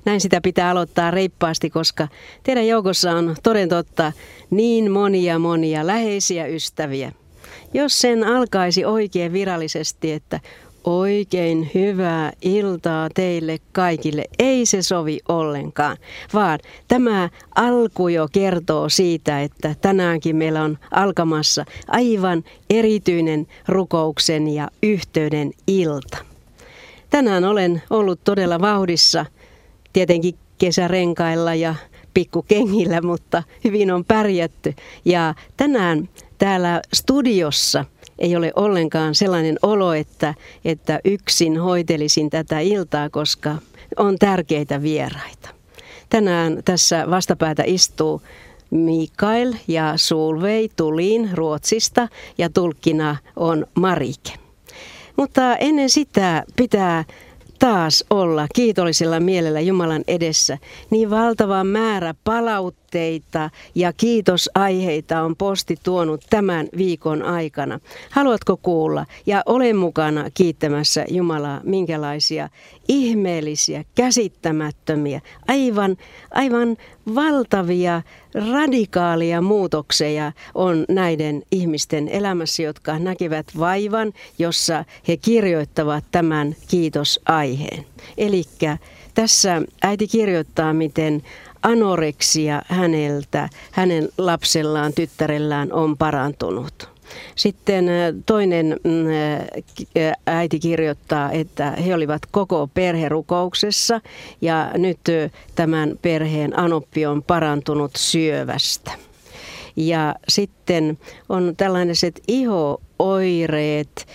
Näin sitä pitää aloittaa reippaasti, koska teidän joukossa on toden totta niin monia läheisiä ystäviä. Jos sen alkaisi oikein virallisesti, että oikein hyvää iltaa teille kaikille, ei se sovi ollenkaan, vaan tämä alku jo kertoo siitä, että tänäänkin meillä on alkamassa aivan erityinen rukouksen ja yhteyden ilta. Tänään olen ollut todella vauhdissa, tietenkin kesärenkailla ja pikkukengillä, mutta hyvin on pärjätty. Ja tänään täällä studiossa ei ole ollenkaan sellainen olo, että yksin hoitelisin tätä iltaa, koska on tärkeitä vieraita. Tänään tässä vastapäätä istuu Mikael ja Solveig Thulin Ruotsista ja tulkkina on Marike. Mutta ennen sitä pitää taas olla kiitollisella mielellä Jumalan edessä. Niin valtava määrä palautteita ja kiitosaiheita on posti tuonut tämän viikon aikana. Haluatko kuulla ja ole mukana kiittämässä Jumalaa, minkälaisia ihmeellisiä, käsittämättömiä, aivan valtavia, radikaalia muutoksia on näiden ihmisten elämässä, jotka näkevät vaivan, jossa he kirjoittavat tämän kiitosaiheen. Elikkä tässä äiti kirjoittaa, miten anoreksia hänen lapsellaan, tyttärellään on parantunut. Sitten toinen äiti kirjoittaa, että he olivat koko perherukouksessa ja nyt tämän perheen anoppi on parantunut syövästä. Ja sitten on tällaiset iho-oireet,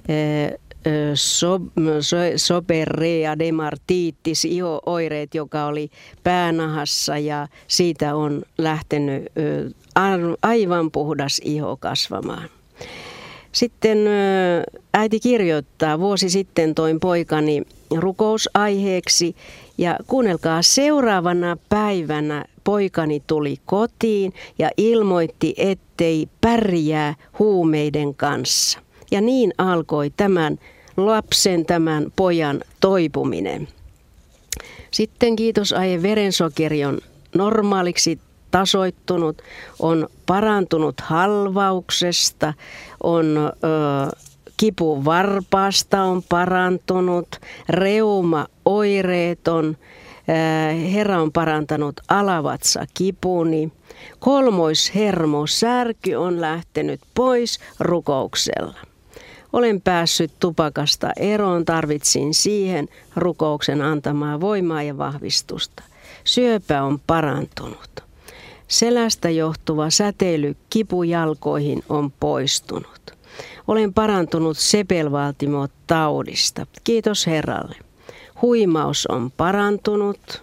soberea dermatitis, iho-oireet, joka oli päänahassa ja siitä on lähtenyt aivan puhdas iho kasvamaan. Sitten äiti kirjoittaa, vuosi sitten toin poikani rukousaiheeksi ja kuunnelkaa, seuraavana päivänä poikani tuli kotiin ja ilmoitti, ettei pärjää huumeiden kanssa. Ja niin alkoi tämän pojan toipuminen. Sitten kiitosaihe, verensokeri on normaaliksi tasoittunut, on parantunut halvauksesta, on kipu varpaasta on parantunut, reumaoireet on, Herra on parantanut alavatsakipuni, kolmoishermosärky on lähtenyt pois rukouksella. Olen päässyt tupakasta eroon, tarvitsin siihen rukouksen antamaa voimaa ja vahvistusta. Syöpä on parantunut. Selästä johtuva säteily kipujalkoihin on poistunut. Olen parantunut sepelvaltimotaudista. Kiitos Herralle. Huimaus on parantunut.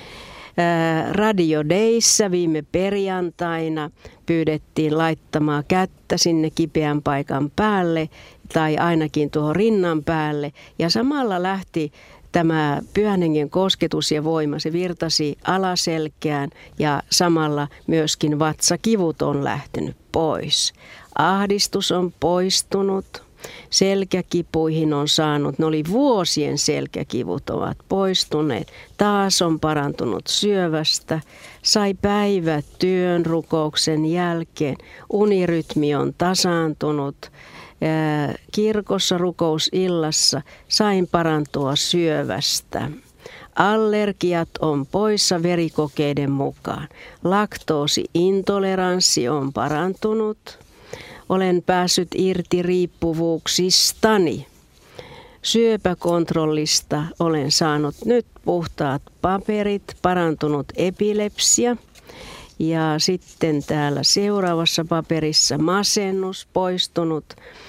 Radio Dayssä viime perjantaina pyydettiin laittamaan kättä sinne kipeän paikan päälle tai ainakin tuohon rinnan päälle. Ja samalla lähti tämä Pyhän Hengen kosketus ja voima, se virtasi alaselkään ja samalla myöskin vatsakivut on lähtenyt pois. Ahdistus on poistunut, selkäkipuihin on saanut, ne oli vuosien selkäkivut ovat poistuneet. Taas on parantunut syövästä, sai päivätyön rukouksen jälkeen, unirytmi on tasaantunut. Kirkossa rukousillassa sain parantua syövästä. Allergiat on poissa verikokeiden mukaan. Laktoosiintoleranssi on parantunut. Olen päässyt irti riippuvuuksistani. Syöpäkontrollista olen saanut nyt puhtaat paperit, parantunut epilepsia. Ja sitten täällä seuraavassa paperissa masennus poistunut.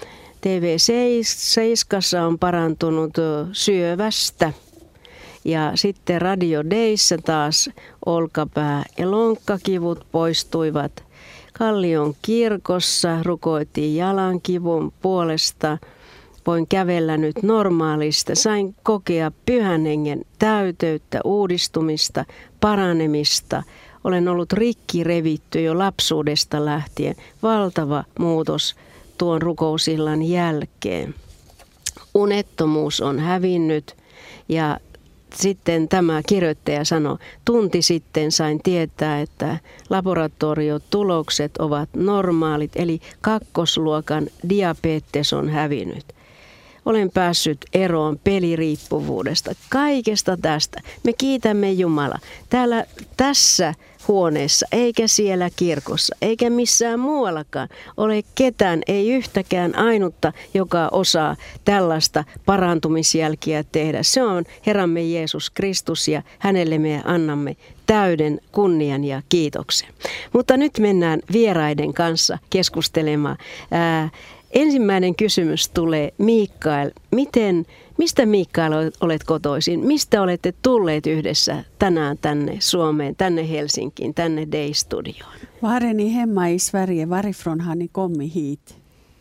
TV7 on parantunut syövästä. Ja sitten Radio Dayssä taas olkapää- ja lonkkakivut poistuivat. Kallion kirkossa rukoiltiin jalankivun puolesta. Voin kävellä nyt normaalista. Sain kokea Pyhän Hengen täyteyttä, uudistumista, paranemista. Olen ollut rikki revitty jo lapsuudesta lähtien. Valtava muutos tuon rukousillan jälkeen. Unettomuus on hävinnyt ja sitten tämä kirjoittaja sanoi, tunti sitten sain tietää, että laboratoriotulokset ovat normaalit, eli 2. luokan diabetes on hävinnyt. Olen päässyt eroon peliriippuvuudesta, kaikesta tästä. Me kiitämme Jumala. Tässä huoneessa, eikä siellä kirkossa, eikä missään muuallakaan ole ketään, ei yhtäkään ainutta, joka osaa tällaista parantumisjälkiä tehdä. Se on Herramme Jeesus Kristus ja hänelle me annamme täyden kunnian ja kiitoksen. Mutta nyt mennään vieraiden kanssa keskustelemaan. Ensimmäinen kysymys tulee Mikael. Mistä Mikael olet kotoisin? Mistä olette tulleet yhdessä tänään tänne Suomeen, tänne Helsinkiin, tänne Day-studioon? Var är ni hemma i Sverige? Varifrån har ni kommit hit?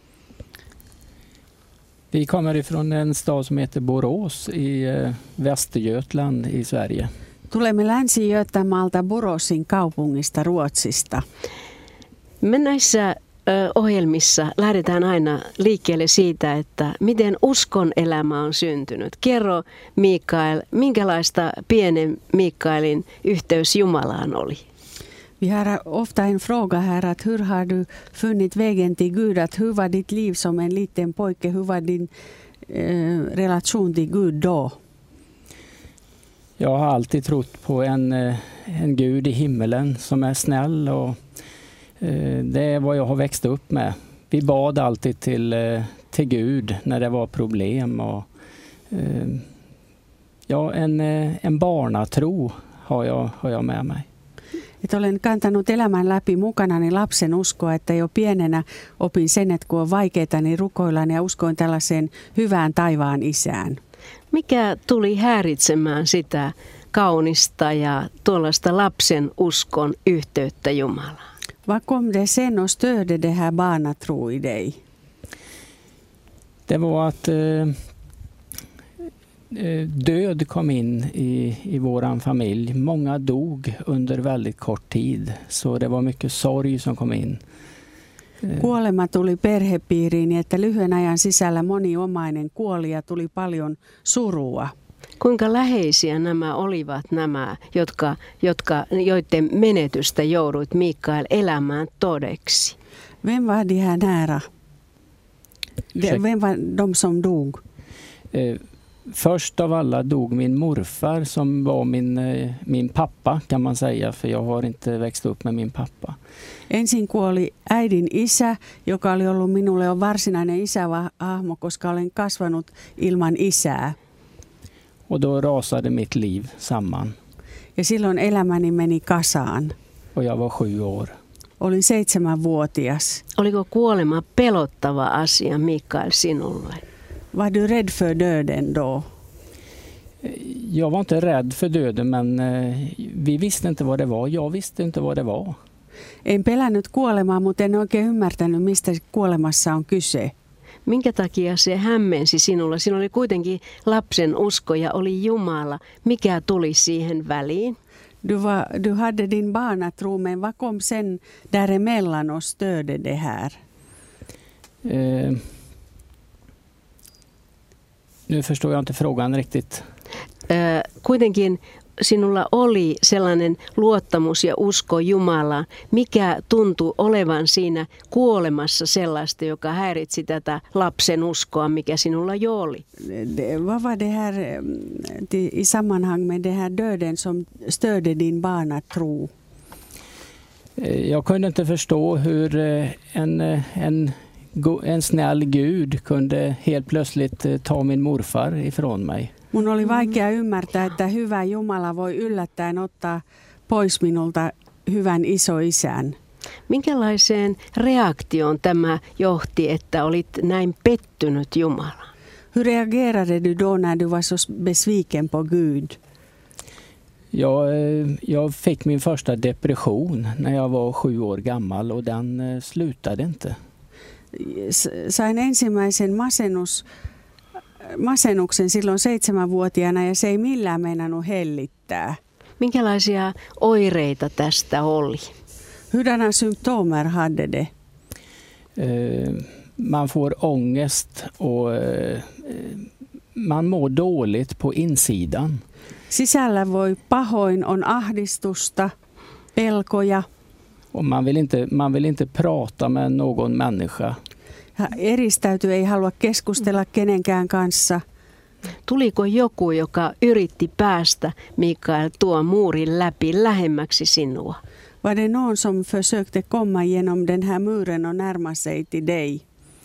Vi kommer ifrån en stad som heter Borås i Västergötland i Sverige. Tulemme Länsi-Götamaalta Boråsin kaupungista Ruotsista. Me näissä ohjelmissa lähdetään aina liikkeelle siitä, että miten uskon elämä on syntynyt. Kerro Mikael, minkälaista pienen Mikaelin yhteys Jumalaan oli? Vi har ofta en fråga här att hur har du funnit vägen till Gud? Att hur var ditt liv som en liten pojke? Hur var din relation till Gud då? Jag har alltid trott på en Gud i himmelen som är snäll och det är vad jag har växt upp med. Vi bad alltid till Gud när det var problem och en barnatro har jag med mig. Et olen kantanut elämän läpi mukanani lapsen uskoa, että jo pienenä opin sen, että kun on vaikeaa, niin rukoillaan ja uskoin tällaiseen hyvään taivaan isään. Mikä tuli häiritsemään sitä kaunista ja tuollaista lapsen uskon yhteyttä Jumalaan? Vad kom det sen och stödde det här barnatro i dig? Det var att död kom in i våran familj. Många dog under väldigt kort tid, så det var mycket sorg som kom in. Kuolema tuli perhepiiriin niin, että lyhyen ajan sisällä moni omainen kuoli ja tuli paljon surua. Kuinka läheisiä nämä olivat nämä, joiden menetystä jouduit Mikael elämään todeksi? Vem var de här nära? Vem var de som dog? Först av alla dog min morfar som var min pappa kan man säga, för jag har inte växt upp med min pappa. Ensin kuoli äidin isä, joka oli ollut minulle jo varsinainen isähahmo, koska olen kasvanut ilman isää. Och då rasade mitt liv samman. Ja silloin elämäni meni kasaan. Och jag var 7 år. Olin 7-vuotias. Oliko kuolema pelottava asia Mikael sinulle? Var du rädd för döden då? Jag var inte rädd för döden, men vi visste inte vad det var. Jag visste inte vad det var. En pelännyt kuolemaa, mutta en oikein ymmärtänyt, mistä kuolemassa on kyse. Minkä takia se hämmensi sinulla? Sinulla oli kuitenkin lapsen usko ja oli Jumala. Mikä tuli siihen väliin? Du hade din barnatro, men vad kom sen däremellan och stödde det här? Nu förstår jag inte frågan riktigt. Kuitenkin sinulla oli sellainen luottamus ja usko Jumalaan. Mikä tuntui olevan siinä kuolemassa sellaista, joka häiritsi tätä lapsen uskoa, mikä sinulla jo oli? Vad var det här i sammanhang med det här döden som stödde din barnatro? Jag kunde inte förstå hur en snäll Gud kunde helt plötsligt ta min morfar ifrån mig. Mun oli vaikea ymmärtää, että hyvä Jumala voi yllättäen ottaa pois minulta hyvän isoisän. Minkälaiseen reaktioon tämä johti, että olit näin pettynyt Jumalaan? Hur reagerade du då när du var så besviken på Gud? Jag fick min första depression när jag var 7 år gammal och den slutade inte. Sain ensimmäisen masennuksen silloin 7-vuotiaana ja se ei millään meinannut hellittää. Minkälaisia oireita tästä oli? Hurdana symptomer hade det? Man får ångest och man mår dåligt på insidan. Sisällä voi pahoin, on ahdistusta, pelkoja. Och man vill inte prata med någon människa. Eristäytyy, ei halua keskustella kenenkään kanssa. Tuliko joku, joka yritti päästä, Mikael, tuon muurin läpi lähemmäksi sinua? Var det någon som försökte komma genom den här muren och närma sig till dig?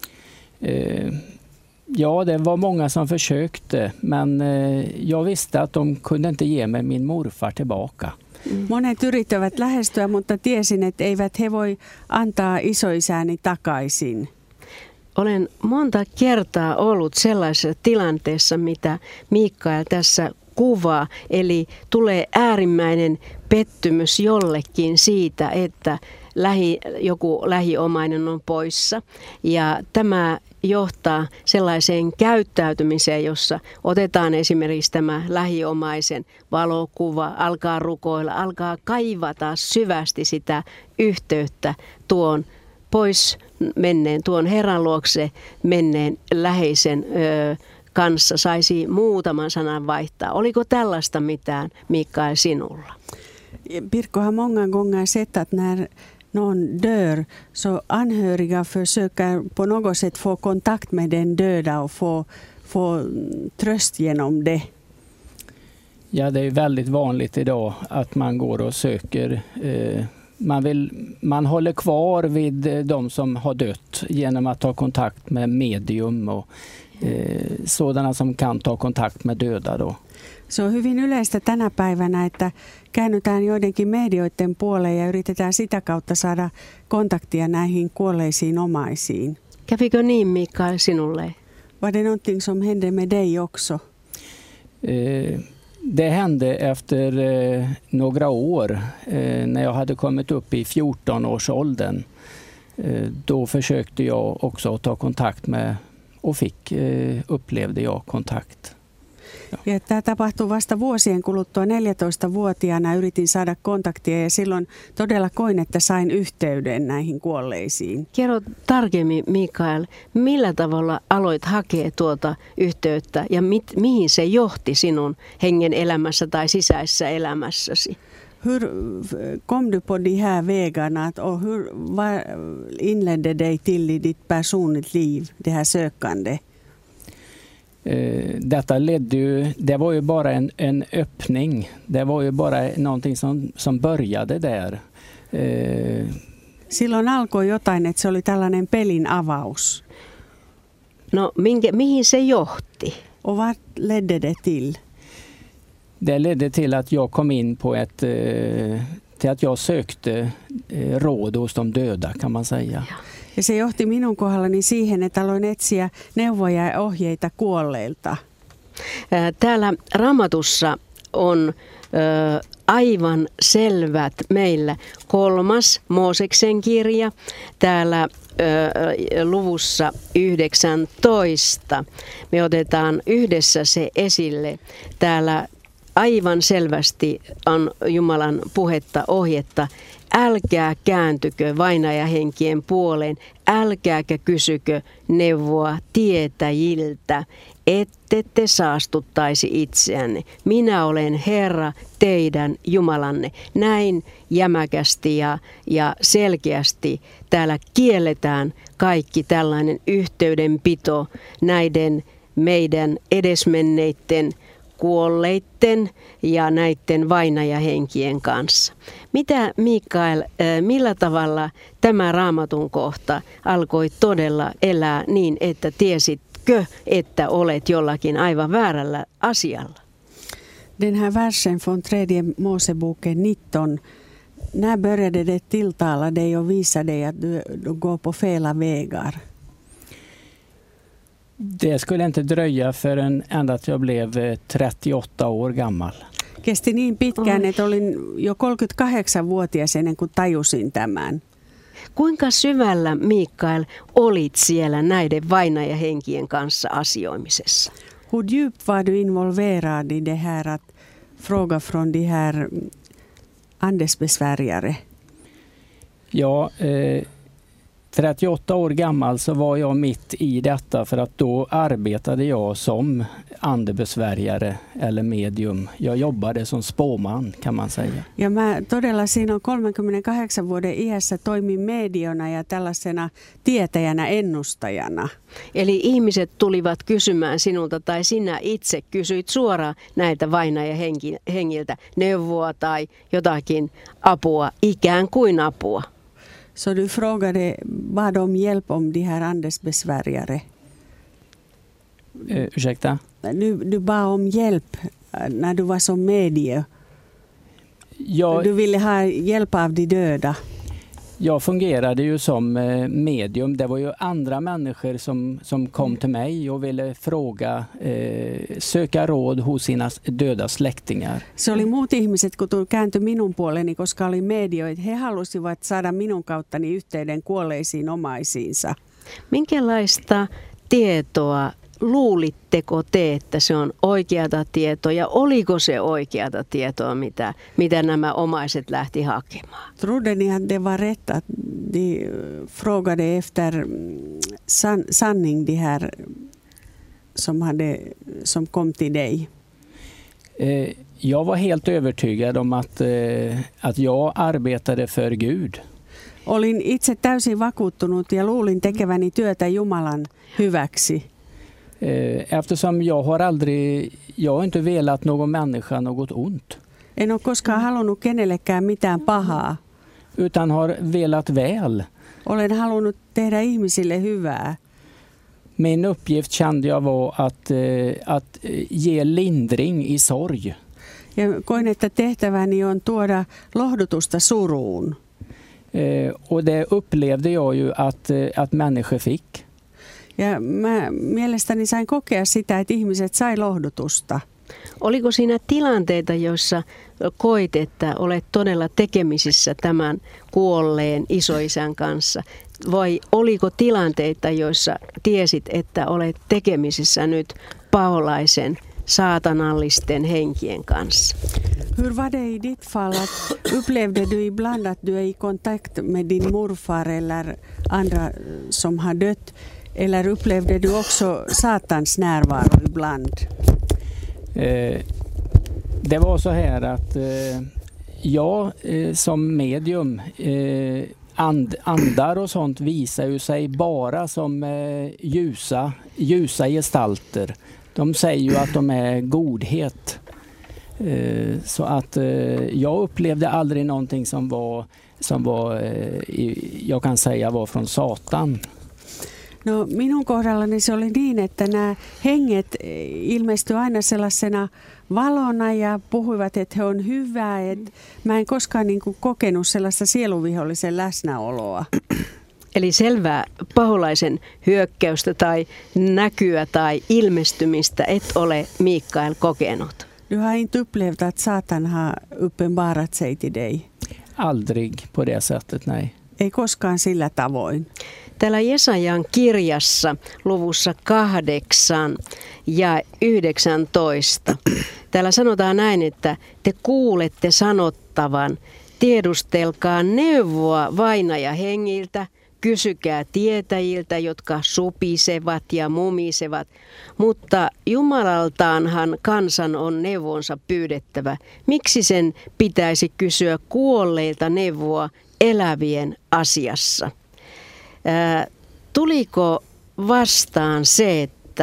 Ja, det var många som försökte, men jag visste att de kunde inte ge mig min morfar tillbaka. Monet yrittävät lähestyä, mutta tiesin, että eivät he voi antaa isoisäni takaisin. Olen monta kertaa ollut sellaisessa tilanteessa, mitä Mikael tässä kuvaa, eli tulee äärimmäinen pettymys jollekin siitä, että joku lähiomainen on poissa. Ja tämä johtaa sellaiseen käyttäytymiseen, jossa otetaan esimerkiksi tämä lähiomaisen valokuva, alkaa rukoilla, alkaa kaivata syvästi sitä yhteyttä tuon pois menneen, tuon Herran luokse menneen läheisen kanssa, saisi muutaman sanan vaihtaa. Oliko tällaista mitään, Mikael, sinulla? Pirkko har många gånger sett att när någon dör så anhöriga försöker på något sätt få kontakt med den döda och få tröst genom det. Ja, det är väldigt vanligt idag att man går och söker. Man håller kvar vid de som har dött genom att ta kontakt med medium och sådana som kan ta kontakt med döda då. Se on hyvin yleistä tänä päivänä, että käännytään joidenkin medioiden puoleen ja yritetään sitä kautta saada kontaktia näihin kuolleisiin omaisiin. Kävikö niin, Mikael, sinulle? Var det någonting som hände med dig också? Det hände efter några år när jag hade kommit upp i 14-årsåldern. Då försökte jag också ta kontakt med och upplevde jag kontakt. Ja tämä tapahtui vasta vuosien kuluttua. 14-vuotiaana yritin saada kontaktia ja silloin todella koin, että sain yhteyden näihin kuolleisiin. Kerro tarkemmin, Mikael, millä tavalla aloit hakea tuota yhteyttä ja mihin se johti sinun hengen elämässä tai sisäisessä elämässäsi? Hur kom du på de här vägarna och hur inledde dig till i ditt personligt liv, det här sökande? Det var ju bara en öppning. Det var ju bara någonting som började där. Silloin alkoi jotain, että se oli tällainen pelin avaus. No, mihin se johti? Och vad ledde det till? Det ledde till att jag kom in på till att jag sökte råd hos de döda, kan man säga. Ja se johti minun kohdallani siihen, että aloin etsiä neuvoja ja ohjeita kuolleilta. Täällä Raamatussa on aivan selvät meillä 3. Mooseksen kirja, täällä luvussa 19. Me otetaan yhdessä se esille. Täällä aivan selvästi on Jumalan puhetta, ohjetta. Älkää kääntykö vainajahenkien puoleen, älkääkä kysykö neuvoa tietäjiltä, ette te saastuttaisi itseänne. Minä olen Herra, teidän Jumalanne. Näin jämäkästi ja selkeästi täällä kielletään kaikki tällainen yhteydenpito näiden meidän edesmenneiden kuolleitten ja näiden vainajahenkien kanssa. Mitä, Mikael, millä tavalla tämä Raamatun kohta alkoi todella elää niin, että tiesitkö, että olet jollakin aivan väärällä asialla? Den här versen från 3 Moseboken 19. När började det tilltala dig och visa dig att du går på fel vägar? Det skulle inte dröja förrän ända att jag blev 38 år gammal. Kesti niin pitkään, että olin jo 38-vuotias ennen kuin tajusin tämän. Kuinka syvällä, Mikael, olit siellä näiden vainajahenkien kanssa asioimisessa? Hur djupt var du involverad i det här att fråga från de här andesbesvärjare? Ja, 38 år gammal så var jag mitt i detta, för att då arbetade jag som andebesvärjare eller medium. Jag jobbade som spåman, kan man säga. Ja mä todella siinä on 38 vuoden iässä toimin mediona ja tällaisena tietäjänä, ennustajana. Eli ihmiset tulivat kysymään sinulta tai sinä itse kysyit suoraan näiltä vainajahengiltä neuvoa tai jotakin apua, ikään kuin apua. Så du bad om hjälp om de här andesbesvärjare? Ursäkta? Du bad om hjälp när du var som medie. Du ville ha hjälp av de döda. Jag fungerade ju som medium. Det var ju andra människor som kom till mig och ville söka råd hos sina döda släktingar. Se oli muut ihmiset, kun kääntyi minun puoleni, koska oli medioita. He halusivat saada minun kauttani yhteyden kuolleisiin omaisiinsa. Minkälaista tietoa luulitteko te, että se on oikeata tietoa, ja oliko se oikeata tietoa, mitä nämä omaiset lähti hakemaan? Trodde ni att det var rätt att de frågade efter sanning, de här som kom till dig? Jag var helt övertygad om att jag arbetade för Gud. Olin itse täysin vakuuttunut ja luulin tekeväni työtä Jumalan hyväksi. Eftersom jag har inte velat någon människa något ont. En ole koskaan halunnut kenellekään mitään pahaa. Utan har velat väl. Olen halunnut tehdä ihmisille hyvää. Min uppgift kände jag var att ge lindring i sorg. Ja koin, että tehtäväni on tuoda lohdutusta suruun. Och det upplevde jag ju att människor fick. Ja mä mielestäni sain kokea sitä, että ihmiset sai lohdutusta. Oliko siinä tilanteita, joissa koit, että olet todella tekemisissä tämän kuolleen isoisän kanssa? Vai oliko tilanteita, joissa tiesit, että olet tekemisissä nyt paholaisen saatanallisten henkien kanssa? Hur var det i ditt fall? Upplevde du ibland att du är i kontakt med din morfar eller andra som har dött? Eller upplevde du också Satans närvaro ibland? Det var så här att jag som medium, andar och sånt visar ju sig bara som ljusa gestalter. De säger ju att de är godhet. Så att jag upplevde aldrig någonting som var jag kan säga var från Satan. No, minun kohdallani se oli niin, että nämä henget ilmestyi aina sellaisena valona ja puhuivat, että he on hyvää. Mä en koskaan kokenut sellaista sieluvihollisen läsnäoloa. Eli selvää paholaisen hyökkäystä tai näkyä tai ilmestymistä et ole, Mikael, kokenut. Du har inte upplevt att Satan har uppenbarat sig till dig? Aldrig på det sättet, nej. Ei koskaan sillä tavoin. Täällä Jesajan kirjassa luvussa 8 ja 19. Täällä sanotaan näin, että te kuulette sanottavan, tiedustelkaa neuvoa vainajahengiltä, kysykää tietäjiltä, jotka supisevat ja mumisevat, mutta Jumalaltaanhan kansan on neuvonsa pyydettävä. Miksi sen pitäisi kysyä kuolleilta neuvoa elävien asiassa? Tuliko vastaan se,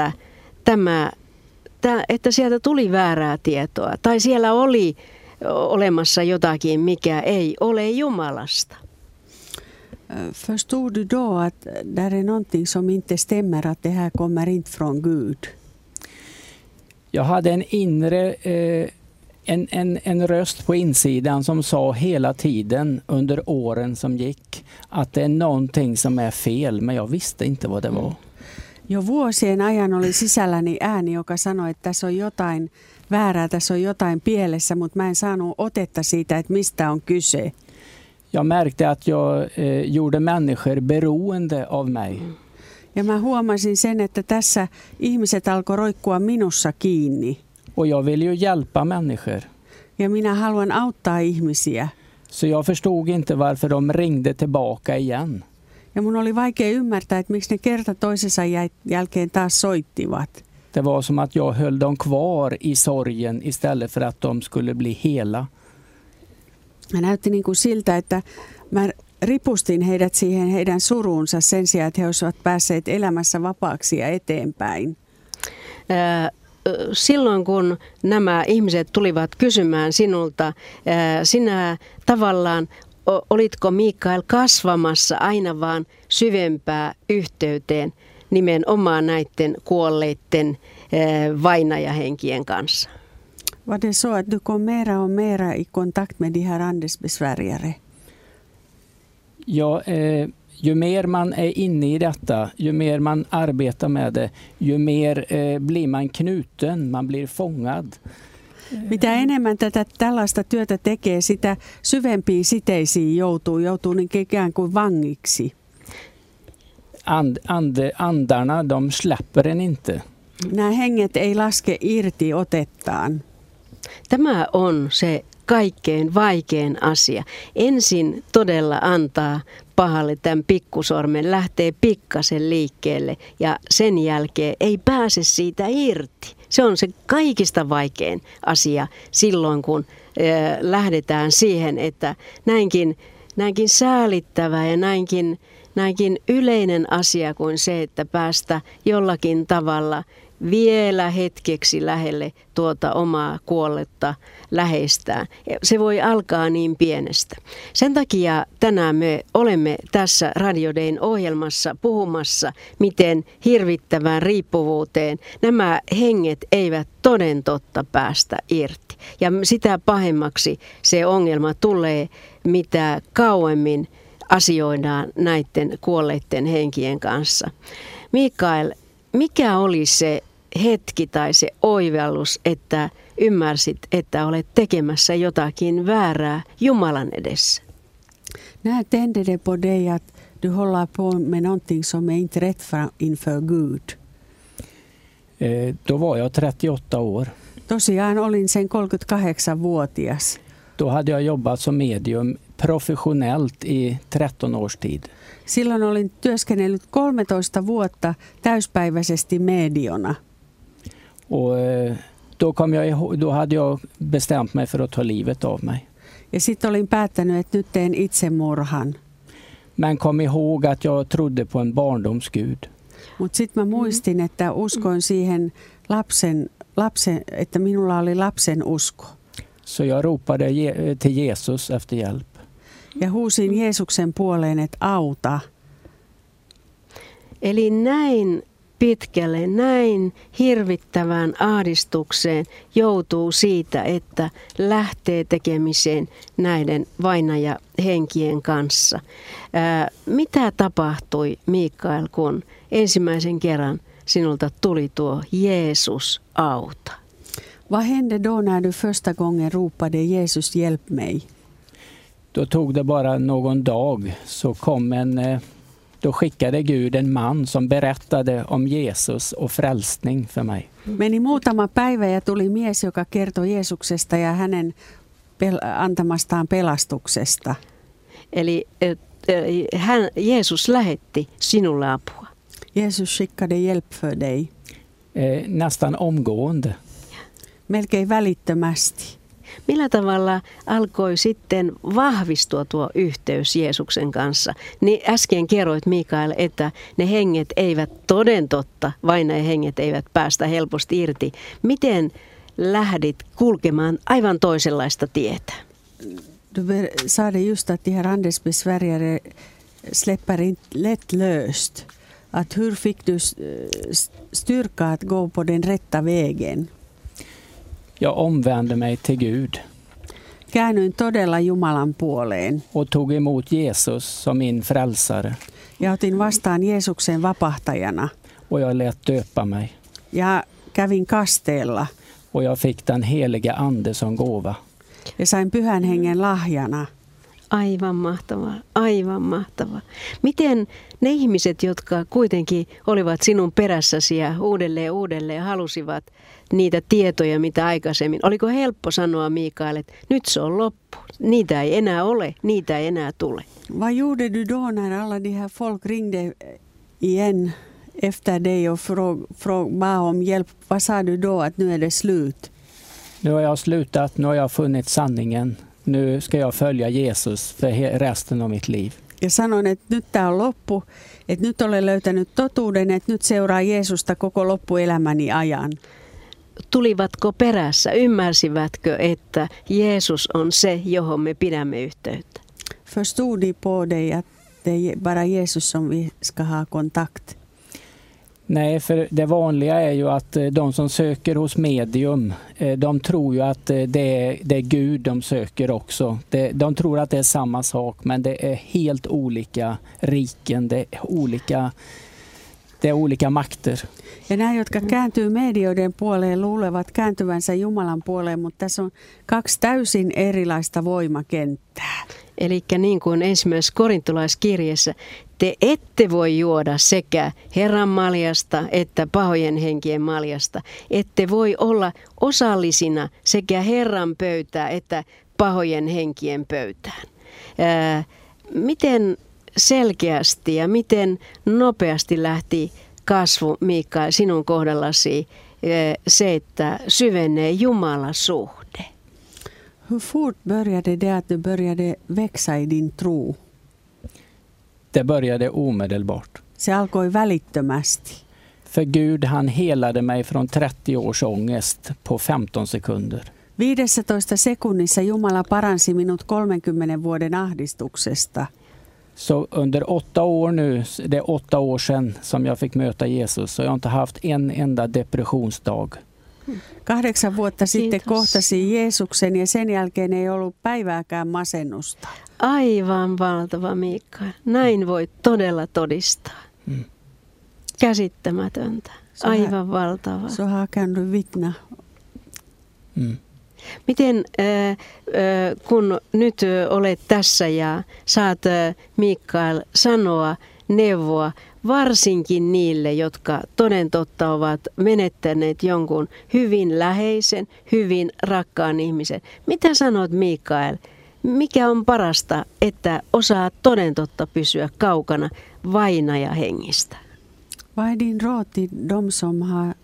että sieltä tuli väärää tietoa tai siellä oli olemassa jotakin, mikä ei ole Jumalasta? Förstod du då att där är någonting som inte stämmer, att det här kommer inte från Gud? Jag hade en inre en röst på insidan som sa hela tiden under åren som gick att det är någonting som är fel, men jag visste inte vad det var. Jo vuosien ajan oli sisälläni ääni, joka sanoi, että tässä on jotain väärää, tässä on jotain pielessä, mutta mä en saanut otetta siitä, että mistä on kyse. Jag märkte att jag gjorde människor beroende av mig. Ja mä huomasin sen, että tässä ihmiset alkoi roikkua minussa kiinni. Och jag vill ju hjälpa människor. Ja minä haluan auttaa ihmisiä. Så jag förstod inte varför de ringde tillbaka igen. Ja mun oli vaikea ymmärtää, että miksi ne kerta toisensa jälkeen taas soittivat. Det var som att jag höll dem kvar i sorgen istället för att de skulle bli hela. Mä näytti niin kuin siltä, että mä ripustin heidät siihen heidän suruunsa sen sijaan, että he olisivat päässeet elämässä vapaaksi ja eteenpäin. Silloin kun nämä ihmiset tulivat kysymään sinulta, sinä tavallaan olitko Mikael kasvamassa aina vaan syvempää yhteyteen nimenomaan näiden kuolleiden vainajahenkien kanssa? Var det så att du kom mera och mera i kontakt med de här andesbesvärjare? Ja, ju mer man är inne i detta, ju mer man arbetar med det, ju mer blir man knuten, man blir fångad. Mitä enemmän tällaista työtä tekee, sitä syvempiin siteisiin joutuu niin ikään kuin vangiksi. Andarna, de släpper en inte. Nämä henget ei laske irti otettaan. Tämä on se kaikkein vaikein asia. Ensin todella antaa pahalle tämän pikkusormen, lähtee pikkasen liikkeelle ja sen jälkeen ei pääse siitä irti. Se on se kaikista vaikein asia silloin, kun lähdetään siihen, että näinkin säälittävä ja näinkin yleinen asia kuin se, että päästä jollakin tavalla vielä hetkeksi lähelle tuota omaa kuolletta läheistään. Se voi alkaa niin pienestä. Sen takia tänään me olemme tässä Radio Dayn ohjelmassa puhumassa, miten hirvittävään riippuvuuteen nämä henget eivät toden totta päästä irti. Ja sitä pahemmaksi se ongelma tulee, mitä kauemmin asioidaan näiden kuolleiden henkien kanssa. Mikael, mikä oli se hetki tai se oivallus, että ymmärsit, että olet tekemässä jotakin väärää Jumalan edessä? När tände det på dig att du håller på med någonting som är inte rätt inför Gud? Då var jag 38 år. Tosiaan olin sen 38-vuotias. Då hade jag jobbat som medium professionellt i 13 års tid. Silloin olin työskennellyt 13 vuotta täyspäiväisesti mediona. Och då hade jag bestämt mig för att ta livet av mig. Ja sitten olin päättänyt, että nyt teen itsemurhan. Men kom ihåg att jag trodde på en barndomsgud. Mutta sitten mä muistin, että uskoin siihen lapsen, että minulla oli lapsen usko. Så jag ropade till Jesus efter hjälp. Ja huusin Jeesuksen puoleen, että auta. Eli näin pitkälle, näin hirvittävään ahdistukseen joutuu siitä, että lähtee tekemiseen näiden vainajahenkien kanssa. Mitä tapahtui, Mikael, kun ensimmäisen kerran sinulta tuli tuo Jeesus auta? Vad hände då när du första gången ropade Jesus hjälp mig? Då tog det bara någon dag så då skickade Gud en man som berättade om Jesus och frälsning för mig. Meni muutama päivä ja tuli mies, joka kertoi Jeesuksesta ja hänen antamastaan pelastuksesta. Eli Jeesus lähetti sinulle apua. Jesus skickade hjälp för dig. Nästan omgående. Melkein välittömästi. Millä tavalla alkoi sitten vahvistua tuo yhteys Jeesuksen kanssa? Niin äsken kerroit, Mikael, että ne henget eivät toden totta, vainajahenget eivät päästä helposti irti. Miten lähdit kulkemaan aivan toisenlaista tietä? Du sa det just att de här andesbesvärjare släpper inte lätt löst. Att hur fick du styrka att gå på den rätta vägen? Jag omvände mig till Gud. Käännyin todella Jumalan puoleen. Och tog emot Jesus som min frälsare. Ja otin vastaan Jeesuksen vapahtajana. Och jag lät döpa mig. Ja kävin kasteella. Och jag fick den heliga ande som gåva. Ja sain pyhän hengen lahjana. Aivan mahtavaa, aivan mahtavaa. Miten ne ihmiset, jotka kuitenkin olivat sinun perässäsi ja uudelleen halusivat niitä tietoja, mitä aikaisemmin, oliko helppo sanoa Mikael, että nyt se on loppu, niitä ei enää ole, niitä ei enää tule? Vad gjorde du då när alla de här folk ringde igen efter dig och bad om hjälp? Vad sa du då, att nu är det slut? Nu har jag slutat, nu har jag funnit sanningen. Nu ska jag följa Jesus för resten av mitt liv. Ja sanoin, että nyt tämä on loppu, että nyt olen löytänyt totuuden, että nyt seuraa Jeesusta koko loppuelämäni ajan. Tulivatko perässä, ymmärsivätkö, että Jeesus on se, johon me pidämme yhteyttä? Förstod de på dig att det är bara Jesus som vi ska ha kontakt? Nej, för det vanliga är ju att de som söker hos medium, de tror ju att det är Gud de söker också. De tror att det är samma sak, men det är helt olika riken, det är olika makter. Ja nämä, jotka kääntyy medioiden puoleen, luulevat kääntyvänsä Jumalan puoleen, mutta tässä on kaksi täysin erilaista voimakenttää. Eli niin kuin ensimmäisessä korintolaiskirjeessä, te ette voi juoda sekä Herran maljasta että pahojen henkien maljasta. Ette voi olla osallisina sekä Herran pöytään että pahojen henkien pöytään. Miten selkeästi ja miten nopeasti lähti kasvu, Mikael, sinun kohdallasi se, että syvenee Jumalasuhde? Hur fort började det att du började växa i din tro? Det började omedelbart. Se alkoi välittömästi. För Gud, han helade mig från 30 års ångest på 15 sekunder. 15 sekunnissa Jumala paransi minut 30 vuoden ahdistuksesta. Så under 8 år nu, det är 8 år sedan som jag fick möta Jesus, så jag har inte haft en enda depressionsdag. 8 vuotta sitten Kiitos. kohtasin Jeesuksen ja sen jälkeen ei ollut päivääkään masennusta. Aivan valtava, Mikael. Näin voi todella todistaa. Käsittämätöntä. Aivan valtava. Så här kan du vittna. Miten kun nyt olet tässä ja saat, Mikael, sanoa, neuvoa varsinkin niille, jotka toden totta ovat menettäneet jonkun hyvin läheisen, hyvin rakkaan ihmisen. Mitä sanot, Mikael? Mikä on parasta, että osaa toden totta pysyä kaukana vainajahengistä? Vad är din råd till de som har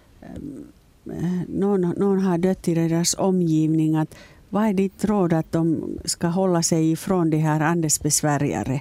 någon har dött i deras omgivning? Att, vad är ditt råd att de ska hålla sig ifrån det här andesbesvärjare?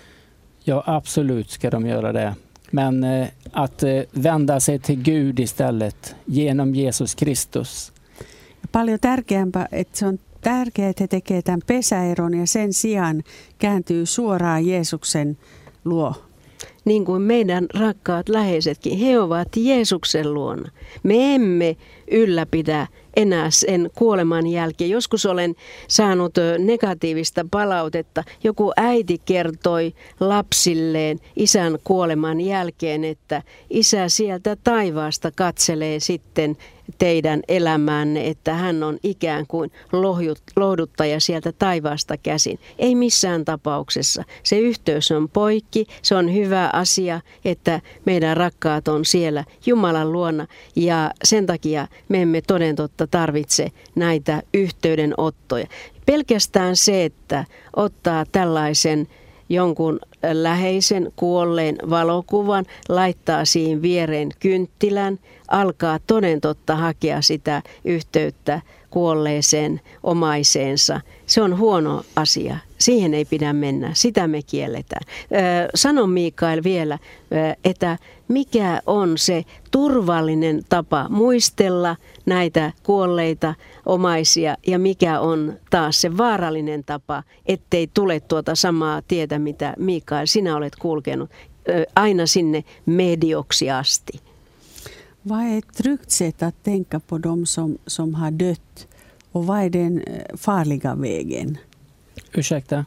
Ja, absolut ska de göra det. Men att vända sig till Gud istället genom Jesus Kristus. Paljon tärkeämpää, että se on tärkeää, että he tekevät tämän pesäeron ja sen sijaan kääntyy suoraan Jeesuksen luo. Niin kuin meidän rakkaat läheisetkin, he ovat Jeesuksen luona. Me emme ylläpidä enää sen kuoleman jälkeen. Joskus olen saanut negatiivista palautetta. Joku äiti kertoi lapsilleen isän kuoleman jälkeen, että isä sieltä taivaasta katselee sitten teidän elämäänne, että hän on ikään kuin lohduttaja sieltä taivaasta käsin. Ei missään tapauksessa. Se yhteys on poikki, se on hyvä asia, että meidän rakkaat on siellä Jumalan luona ja sen takia me emme toden totta tarvitse näitä yhteydenottoja. Pelkästään se, että ottaa tällaisen jonkun läheisen kuolleen valokuvan, laittaa siihen viereen kynttilän, alkaa toden totta hakea sitä yhteyttä kuolleeseen omaiseensa. Se on huono asia. Siihen ei pidä mennä. Sitä me kielletään. Sano, Mikael, vielä, että mikä on se turvallinen tapa muistella näitä kuolleita omaisia ja mikä on taas se vaarallinen tapa, ettei tule tuota samaa tietä, mitä Mikael sinä olet kulkenut aina sinne medioksi asti. Vad är ett tryggt sätt att tänka på dem som har dött och vad är den farliga vägen? Ursäkta?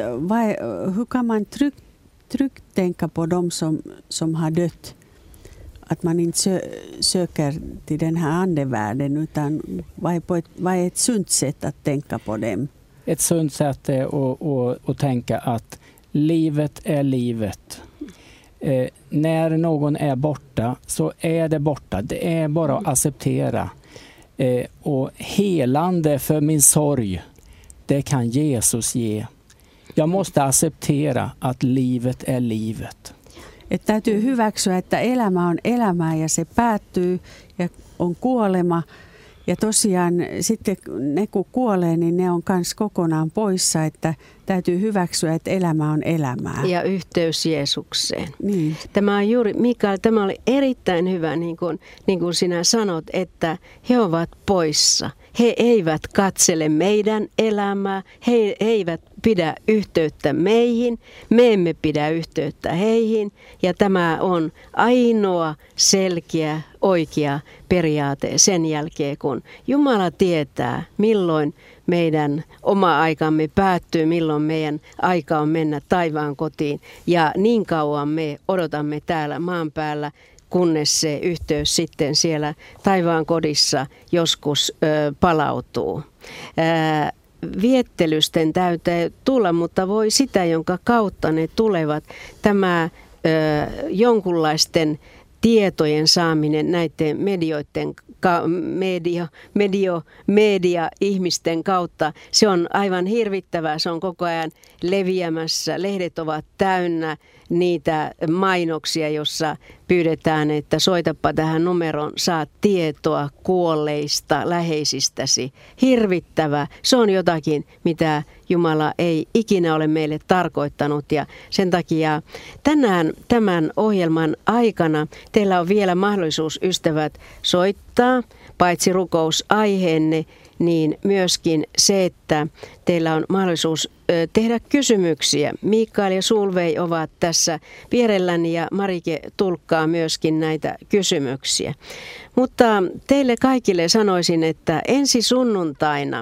Hur kan man tryggt tänka på dem som har dött? Att man inte söker till den här andevärlden utan vad är ett sunt sätt att tänka på dem? ett sunt sätt är att tänka att livet är livet. När någon är borta så är det borta. Det är bara att acceptera. Och helande för min sorg, det kan Jesus ge. Jag måste acceptera att livet är livet. Että täytyy hyväksyä, että elämä on elämää ja se päättyy ja on kuolema. Ja tosiaan sitten ne kun kuolee, niin ne on myös kokonaan poissa, että täytyy hyväksyä, että elämä on elämää. Ja yhteys Jeesukseen. Niin. Tämä on juuri, Mikael, tämä oli erittäin hyvä, niin kuin sinä sanot, että he ovat poissa. He eivät katsele meidän elämää, he eivät pidä yhteyttä meihin, me emme pidä yhteyttä heihin. Ja tämä on ainoa selkeä, oikea periaate sen jälkeen, kun Jumala tietää, milloin meidän oma aikamme päättyy, milloin meidän aika on mennä taivaan kotiin. Ja niin kauan me odotamme täällä maan päällä, kunnes se yhteys sitten siellä taivaan kodissa joskus palautuu. Viettelysten täytyy tulla, mutta voi sitä, jonka kautta ne tulevat. Tämä jonkunlaisten tietojen saaminen näiden medioiden media-ihmisten kautta, se on aivan hirvittävää. Se on koko ajan leviämässä. Lehdet ovat täynnä niitä mainoksia, jossa pyydetään, että soitapa tähän numeroon, saat tietoa kuolleista läheisistäsi. Hirvittävää. Se on jotakin, mitä Jumala ei ikinä ole meille tarkoittanut, ja sen takia tänään tämän ohjelman aikana teillä on vielä mahdollisuus, ystävät, soittaa, paitsi rukousaiheenne, niin myöskin se, että teillä on mahdollisuus tehdä kysymyksiä. Mikael ja Solveig ovat tässä vierelläni ja Marike tulkkaa myöskin näitä kysymyksiä. Mutta teille kaikille sanoisin, että ensi sunnuntaina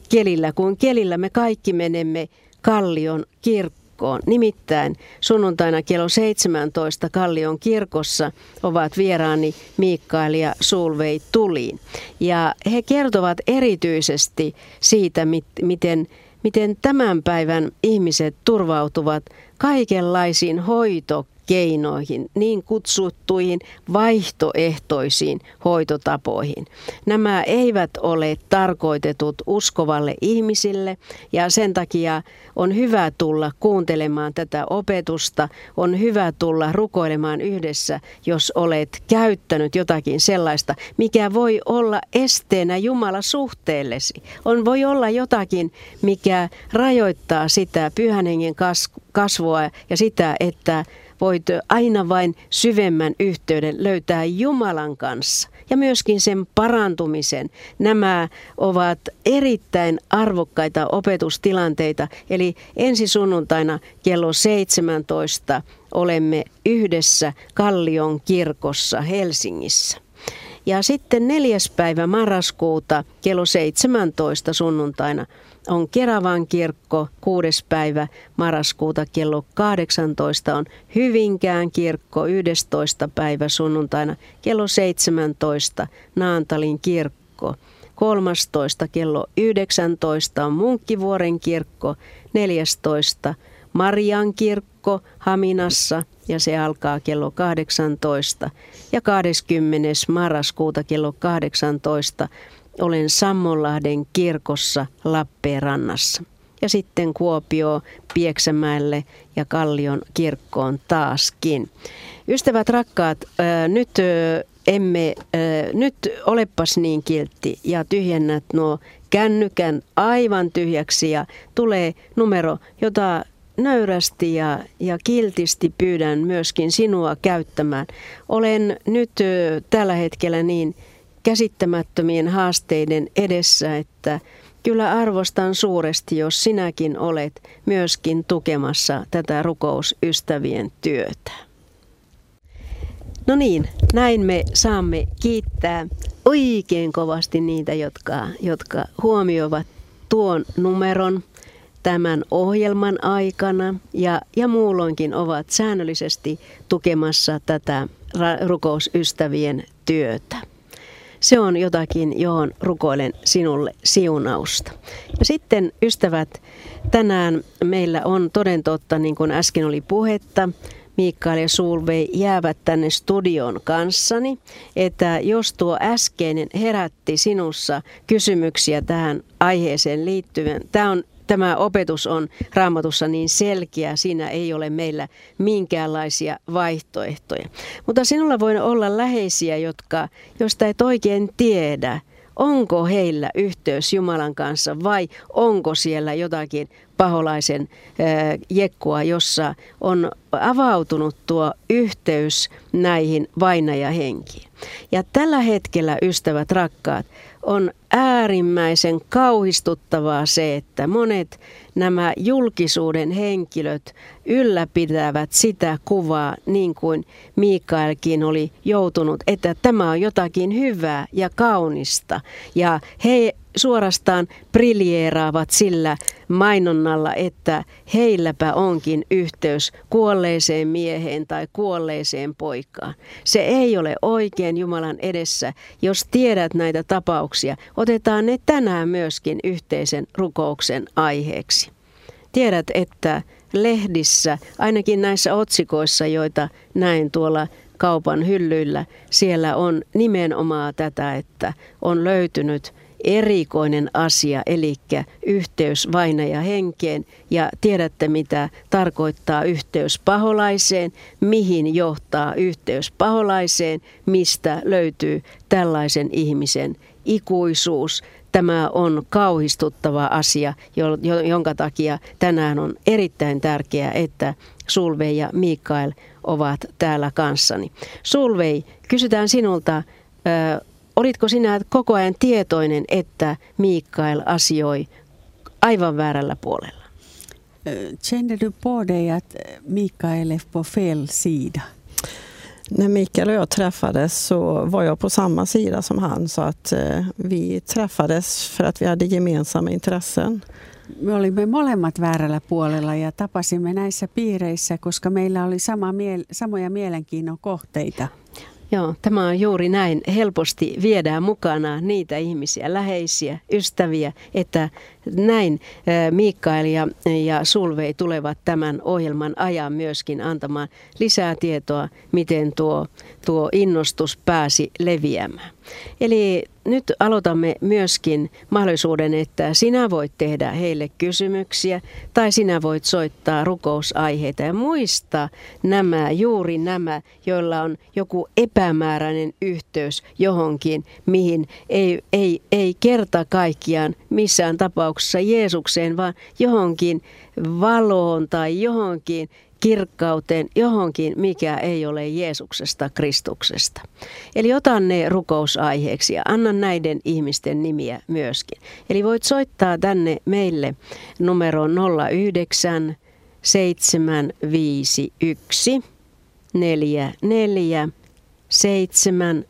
kelillä me kaikki menemme Kallion kirkkoon. Nimittäin sunnuntaina kello 17 Kallion kirkossa ovat vieraani Mikael ja Solveig Tulin. Ja he kertovat erityisesti siitä, miten tämän päivän ihmiset turvautuvat kaikenlaisiin hoitokeinoihin, niin kutsuttuihin vaihtoehtoisiin hoitotapoihin. Nämä eivät ole tarkoitetut uskovalle ihmisille, ja sen takia on hyvä tulla kuuntelemaan tätä opetusta, on hyvä tulla rukoilemaan yhdessä, jos olet käyttänyt jotakin sellaista, mikä voi olla esteenä Jumala suhteellesi. Voi olla jotakin, mikä rajoittaa sitä Pyhän Hengen kasvua ja sitä, että voit aina vain syvemmän yhteyden löytää Jumalan kanssa ja myöskin sen parantumisen. Nämä ovat erittäin arvokkaita opetustilanteita. Eli ensi sunnuntaina kello 17 olemme yhdessä Kallion kirkossa Helsingissä. Ja sitten 4. päivä marraskuuta kello 17 sunnuntaina on Keravan kirkko. 6. päivä marraskuuta kello 18 on Hyvinkään kirkko. 11. päivä sunnuntaina kello 17 Naantalin kirkko. 13. kello 19 on Munkkivuoren kirkko. 14. Marian kirkko Haminassa ja se alkaa kello 18. Ja 20. marraskuuta kello 18 olen Sammonlahden kirkossa Lappeenrannassa. Ja sitten Kuopio Pieksämäelle ja Kallion kirkkoon taaskin. Ystävät rakkaat, nyt olepas niin kiltti ja tyhjennät nuo kännykän aivan tyhjäksi ja tulee numero, jota nöyrästi ja kiltisti pyydän myöskin sinua käyttämään. Olen nyt tällä hetkellä niin käsittämättömien haasteiden edessä, että kyllä arvostan suuresti, jos sinäkin olet myöskin tukemassa tätä rukousystävien työtä. No niin, näin me saamme kiittää oikein kovasti niitä, jotka huomioivat tuon numeron tämän ohjelman aikana ja muulloinkin ovat säännöllisesti tukemassa tätä rukousystävien työtä. Se on jotakin, johon rukoilen sinulle siunausta. Ja sitten ystävät, tänään meillä on toden totta, niin kuin äsken oli puhetta, Mikael ja Solveig jäävät tänne studion kanssani, että jos tuo äskeinen herätti sinussa kysymyksiä tähän aiheeseen liittyen, tämä opetus on Raamatussa niin selkeä, siinä ei ole meillä minkäänlaisia vaihtoehtoja. Mutta sinulla voi olla läheisiä, joista et oikein tiedä, onko heillä yhteys Jumalan kanssa vai onko siellä jotakin paholaisen jekkua, jossa on avautunut tuo yhteys näihin vainajahenkiin. Ja tällä hetkellä, ystävät rakkaat, on äärimmäisen kauhistuttavaa se, että monet nämä julkisuuden henkilöt ylläpitävät sitä kuvaa, niin kuin Mikaelkin oli joutunut, että tämä on jotakin hyvää ja kaunista. Ja he suorastaan briljeeraavat sillä mainonnalla, että heilläpä onkin yhteys kuolleeseen mieheen tai kuolleeseen poikaan. Se ei ole oikein Jumalan edessä. Jos tiedät näitä tapauksia, otetaan ne tänään myöskin yhteisen rukouksen aiheeksi. Tiedät, että lehdissä, ainakin näissä otsikoissa, joita näin tuolla kaupan hyllyillä, siellä on nimenomaan tätä, että on löytynyt erikoinen asia, eli yhteys vainajahenkeen, ja tiedätte mitä tarkoittaa yhteys paholaiseen, mihin johtaa yhteys paholaiseen, mistä löytyy tällaisen ihmisen ikuisuus. Tämä on kauhistuttava asia, jonka takia tänään on erittäin tärkeää, että Solveig ja Mikael ovat täällä kanssani. Solveig, kysytään sinulta, olitko sinä koko ajan tietoinen, että Mikael asioi aivan väärällä puolella? Kände du på dig att Mikael är på fel sida? När Mikael och jag träffades så var jag på samma sida som han, så att vi träffades för att vi hade gemensamma intressen. Me olimme molemmat väärällä puolella ja tapasimme näissä piireissä, koska meillä oli samoja mielenkiinnon kohteita. Joo, tämä on juuri näin. Helposti viedään mukana niitä ihmisiä, läheisiä, ystäviä, että näin Mikael ja Solveig tulevat tämän ohjelman ajan myöskin antamaan lisää tietoa, miten tuo innostus pääsi leviämään. Eli nyt aloitamme myöskin mahdollisuuden, että sinä voit tehdä heille kysymyksiä tai sinä voit soittaa rukousaiheita ja muista juuri nämä, joilla on joku epämääräinen yhteys johonkin, mihin ei kerta kaikkiaan missään tapauksessa Jeesukseen, vaan johonkin valoon tai johonkin kirkkauteen, johonkin, mikä ei ole Jeesuksesta, Kristuksesta. Eli otan ne rukousaiheeksi ja annan näiden ihmisten nimiä myöskin. Eli voit soittaa tänne meille numero 09 751 44 700.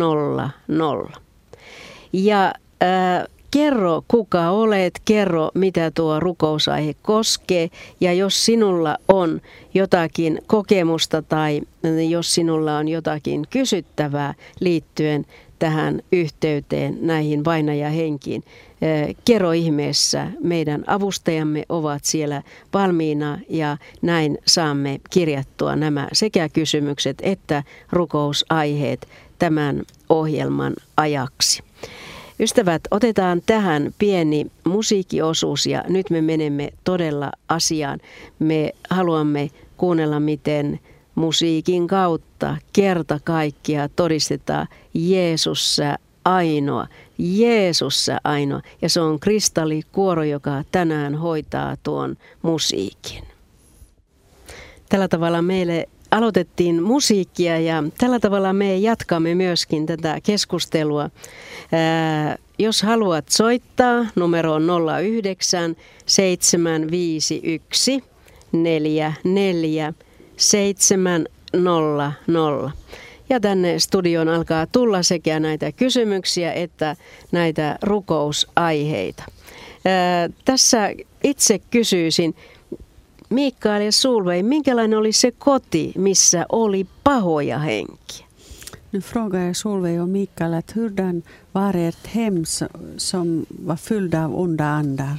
Ja kerro kuka olet, kerro mitä tuo rukousaihe koskee, ja jos sinulla on jotakin kokemusta tai jos sinulla on jotakin kysyttävää liittyen tähän yhteyteen näihin vainajahenkiin, kerro ihmeessä. Meidän avustajamme ovat siellä valmiina ja näin saamme kirjattua nämä sekä kysymykset että rukousaiheet tämän ohjelman ajaksi. Ystävät, otetaan tähän pieni musiikkiosuus ja nyt me menemme todella asiaan. Me haluamme kuunnella, miten musiikin kautta kerta kaikkiaan todistetaan Jeesus ainoa. Jeesus ainoa. Ja se on kristallikuoro, joka tänään hoitaa tuon musiikin. Tällä tavalla meille aloitettiin musiikkia ja tällä tavalla me jatkamme myöskin tätä keskustelua. Jos haluat soittaa, numero on 09 751 44 700. Ja tänne studioon alkaa tulla sekä näitä kysymyksiä että näitä rukousaiheita. Tässä itse kysyisin, Mikael ja Solveig, minkälainen oli se koti, missä oli pahoja henkiä? Nu frågar jag Solveig och Mikael att hurdan var ert hem som var fylld av onda andar?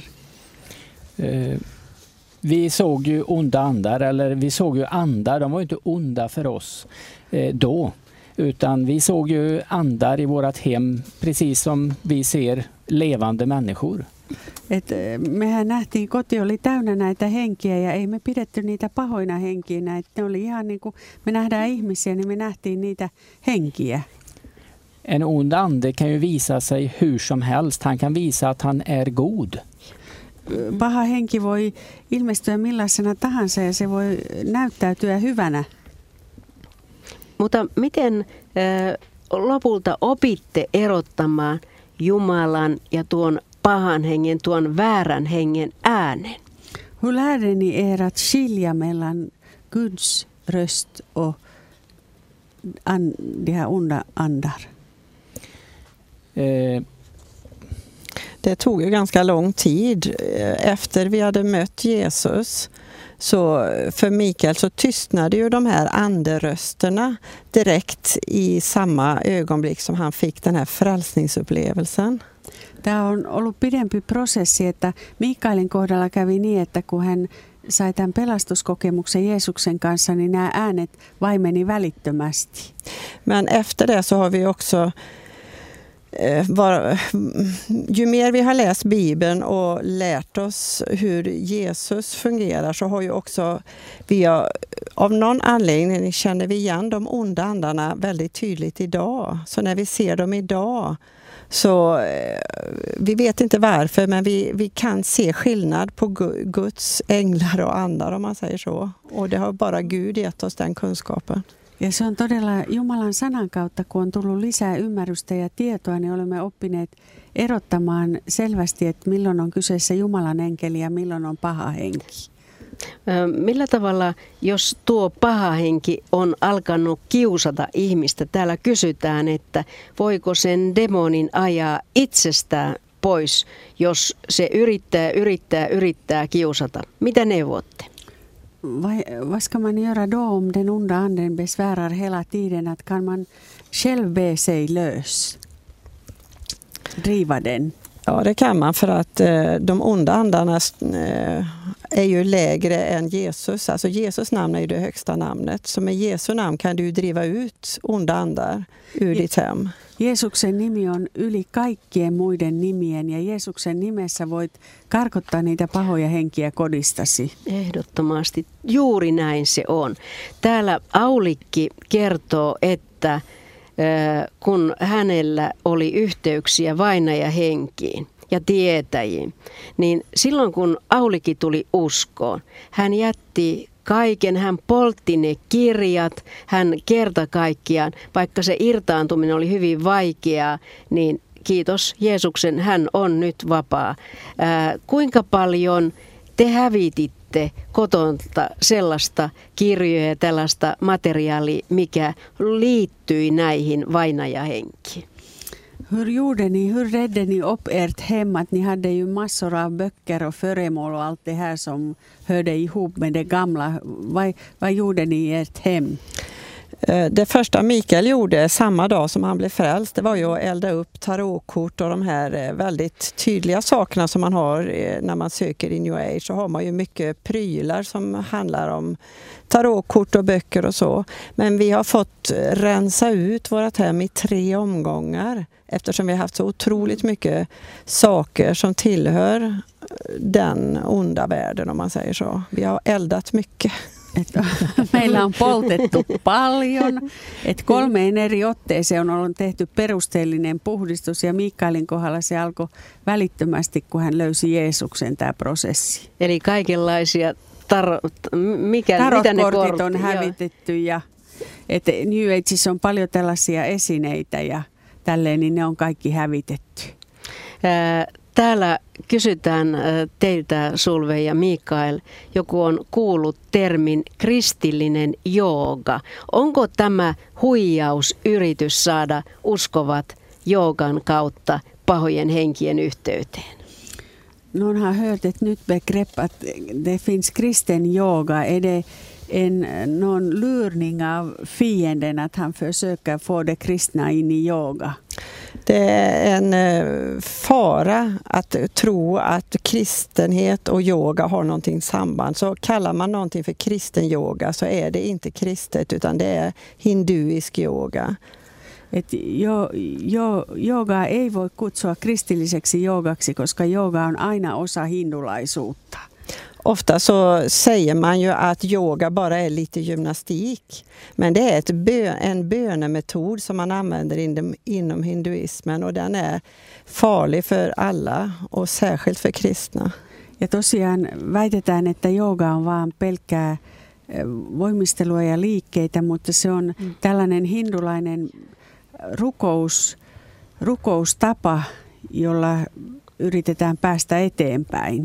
Vi såg ju onda andar, eller vi såg ju andar, de var ju inte onda för oss då. Utan vi såg ju andar i vårat hem precis som vi ser levande människor. Mehän nähtiin, koti oli täynnä näitä henkiä ja ei me pidetty niitä pahoina henkiinä. Että ne oli ihan niin kuin me nähdään ihmisiä, niin me nähtiin niitä henkiä. En ond ande kan ju visa sig hur som helst. Han kan visa att han är god. Paha henki voi ilmestyä millaisena tahansa ja se voi näyttäytyä hyvänä. Mutta miten lopulta opitte erottamaan Jumalan ja tuon pahan hengen, tuon väärän hengen äänen? Hur lärde ni er att skilja mellan Guds röst och de här onda andar? Det tog ju ganska lång tid. Efter vi hade mött Jesus, så för Mikael så tystnade ju de här anderösterna direkt i samma ögonblick som han fick den här frälsningsupplevelsen. Tämä on ollut pidempi prosessi, että Mikaelin kohdalla kävi niin, että kun hän sai tämän pelastuskokemuksen Jeesuksen kanssa, niin nämä äänet vaimeni välittömästi. Men efter det så har vi också ju mer vi har läst Bibeln och lärt oss hur Jesus fungerar, så har ju också av någon anledning känner vi igen de onda andarna väldigt tydligt idag. Så när vi ser dem idag, så vi vet inte varför, men vi kan se skillnad på Guds änglar och andar, om man säger så. Och det har bara Gud gett oss den kunskapen. Ja se on todella Jumalan sanan kautta, kun on tullut lisää ymmärrystä ja tietoa, niin olemme oppineet erottamaan selvästi, että milloin on kyseessä Jumalan enkeli ja milloin on paha henki. Millä tavalla, jos tuo paha henki on alkanut kiusata ihmistä, täällä kysytään, että voiko sen demonin ajaa itsestään pois, jos se yrittää kiusata? Mitä neuvotte? Vad ska man göra då om den onda anden besvärar hela tiden? Att kan man själv be sig lös? Driva den? Ja, det kan man, för att de onda andarna är ju lägre än Jesus. Alltså Jesus namn är ju det högsta namnet. Så med Jesu namn kan du driva ut onda andar ur ditt hem. Jeesuksen nimi on yli kaikkien muiden nimien ja Jeesuksen nimessä voit karkottaa niitä pahoja henkiä kodistasi. Ehdottomasti. Juuri näin se on. Täällä Aulikki kertoo, että kun hänellä oli yhteyksiä vainajahenkiin ja tietäjiin, niin silloin kun Aulikki tuli uskoon, hän jätti kaiken, hän poltti ne kirjat, hän kerta kaikkiaan, vaikka se irtaantuminen oli hyvin vaikeaa, niin kiitos Jeesuksen, hän on nyt vapaa. Kuinka paljon te hävititte kotonta sellaista kirjoja ja tällaista materiaalia, mikä liittyi näihin vainajahenkiin? Hur räddade ni upp ert hem? Att ni hade ju massor av böcker och föremål och allt det här som hörde ihop med det gamla. Vad gjorde ni i ert hem? Det första Mikael gjorde samma dag som han blev frälst, det var ju att elda upp tarotkort och de här väldigt tydliga sakerna som man har när man söker i New Age. Så har man ju mycket prylar som handlar om tarotkort och böcker och så. Men vi har fått rensa ut vårt hem i 3 omgångar, eftersom vi har haft så otroligt mycket saker som tillhör den onda världen, om man säger så. Vi har eldat mycket. Meillä on poltettu paljon, että 3 eri otteeseen on tehty perusteellinen puhdistus ja Mikaelin kohdalla se alkoi välittömästi, kun hän löysi Jeesuksen tämä prosessi. Eli kaikenlaisia tarotkortit on hävitetty ja että New Ageissa on paljon tällaisia esineitä ja tälleen, niin ne on kaikki hävitetty. Täällä kysytään teiltä, Solveig ja Mikael, joku on kuullut termin kristillinen jooga. Onko tämä huijausyritys saada uskovat joogan kautta pahojen henkien yhteyteen? Någon har hört ett nytt begrepp att det finns kristen yoga. Är någon lurning av fienden att han försöker få det kristna in i yoga? Det är en fara att tro att kristenhet och yoga har någonting samband. Så kallar man någonting för kristen yoga så är det inte kristet utan det är hinduisk yoga. Yoga ei voi kutsua kristilliseksi jogaksi, koska yoga on aina osa hindulaisuutta. Ofta så säger man ju att yoga bara är lite gymnastik. Men det är en bönemetod som man använder inom hinduismen och den är farlig för alla och särskilt för kristna. Ja tosiaan väitetään, että jooga on vaan pelkkää voimistelua ja liikkeitä, mutta se on tällainen hindulainen rukoustapa, jolla yritetään päästä eteenpäin.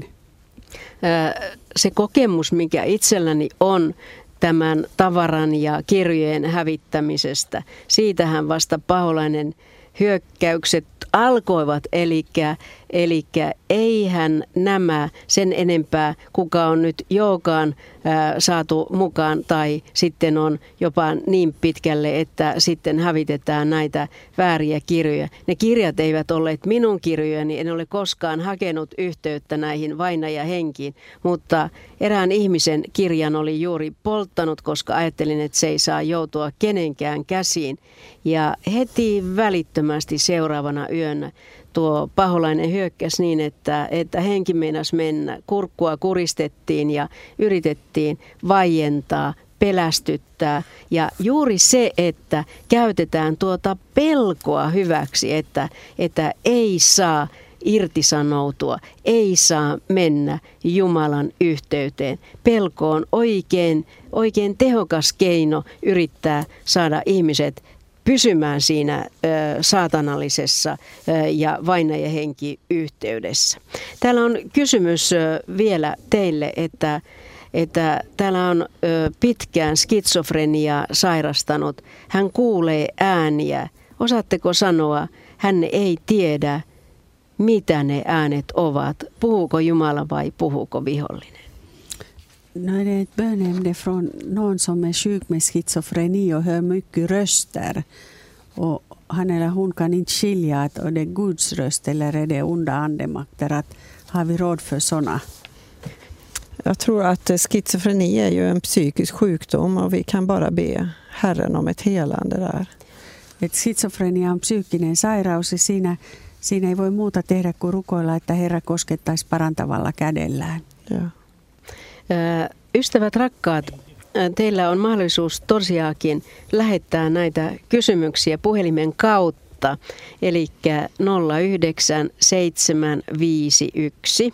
Se kokemus, mikä itselläni on tämän tavaran ja kirjojen hävittämisestä, siitähän vasta paholainen hyökkäykset alkoivat, eli eihän nämä sen enempää, kuka on nyt joogaan saatu mukaan tai sitten on jopa niin pitkälle, että sitten hävitetään näitä vääriä kirjoja. Ne kirjat eivät olleet minun kirjojani, en ole koskaan hakenut yhteyttä näihin vainajahenkiin, mutta erään ihmisen kirjan oli juuri polttanut, koska ajattelin, että se ei saa joutua kenenkään käsiin. Ja heti välittömästi seuraavana yönä tuo paholainen hyökkäsi niin, että henki meinasi mennä. Kurkkua kuristettiin ja yritettiin vaientaa, pelästyttää. Ja juuri se, että käytetään tuota pelkoa hyväksi, että ei saa irtisanoutua, ei saa mennä Jumalan yhteyteen. Pelko on oikein tehokas keino yrittää saada ihmiset pysymään siinä saatanallisessa ja vainajahenki-yhteydessä. Täällä on kysymys vielä teille, että täällä on pitkään skitsofreniaa sairastanut. Hän kuulee ääniä. Osaatteko sanoa, hän ei tiedä, mitä ne äänet ovat? Puhuuko Jumala vai puhuuko vihollinen? No, det är ett bönämne från någon som är sjuk med schizofreni och hör mycket röster. Och han eller hon kan inte skilja att det är Guds röst eller är det onda andemakter. Att har vi råd för sådana? Jag tror att schizofreni är ju en psykisk sjukdom och vi kan bara be Herren om ett helande där. Et schizofrenia on psyykkinen sairaus ja siinä ei voi muuta tehdä kuin rukoilla, että Herra koskettaisi parantavalla kädellään. Ja. Ystävät rakkaat, teillä on mahdollisuus tosiaankin lähettää näitä kysymyksiä puhelimen kautta, eli 09751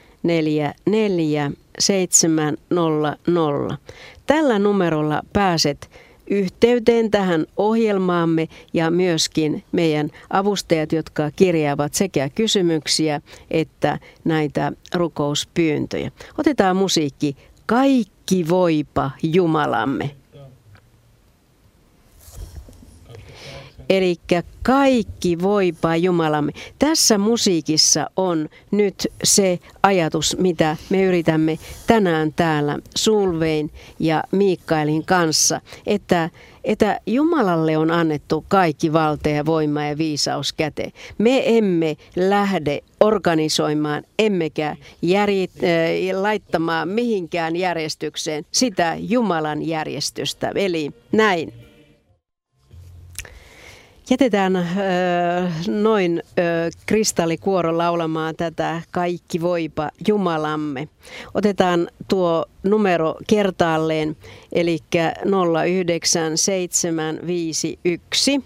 44700. Tällä numerolla pääset yhteyteen tähän ohjelmaamme ja myöskin meidän avustajat, jotka kirjaavat sekä kysymyksiä että näitä rukouspyyntöjä. Otetaan musiikki Kaikki voipa Jumalamme. Elikkä kaikki voipa Jumalamme. Tässä musiikissa on nyt se ajatus, mitä me yritämme tänään täällä Solvein ja Mikaelin kanssa, että Jumalalle on annettu kaikki valta ja voima ja viisaus käteen. Me emme lähde organisoimaan, emmekä laittamaan mihinkään järjestykseen sitä Jumalan järjestystä. Eli näin. Jätetään noin kristallikuoro laulamaan tätä Kaikki voipa Jumalamme. Otetaan tuo numero kertaalleen, eli 09751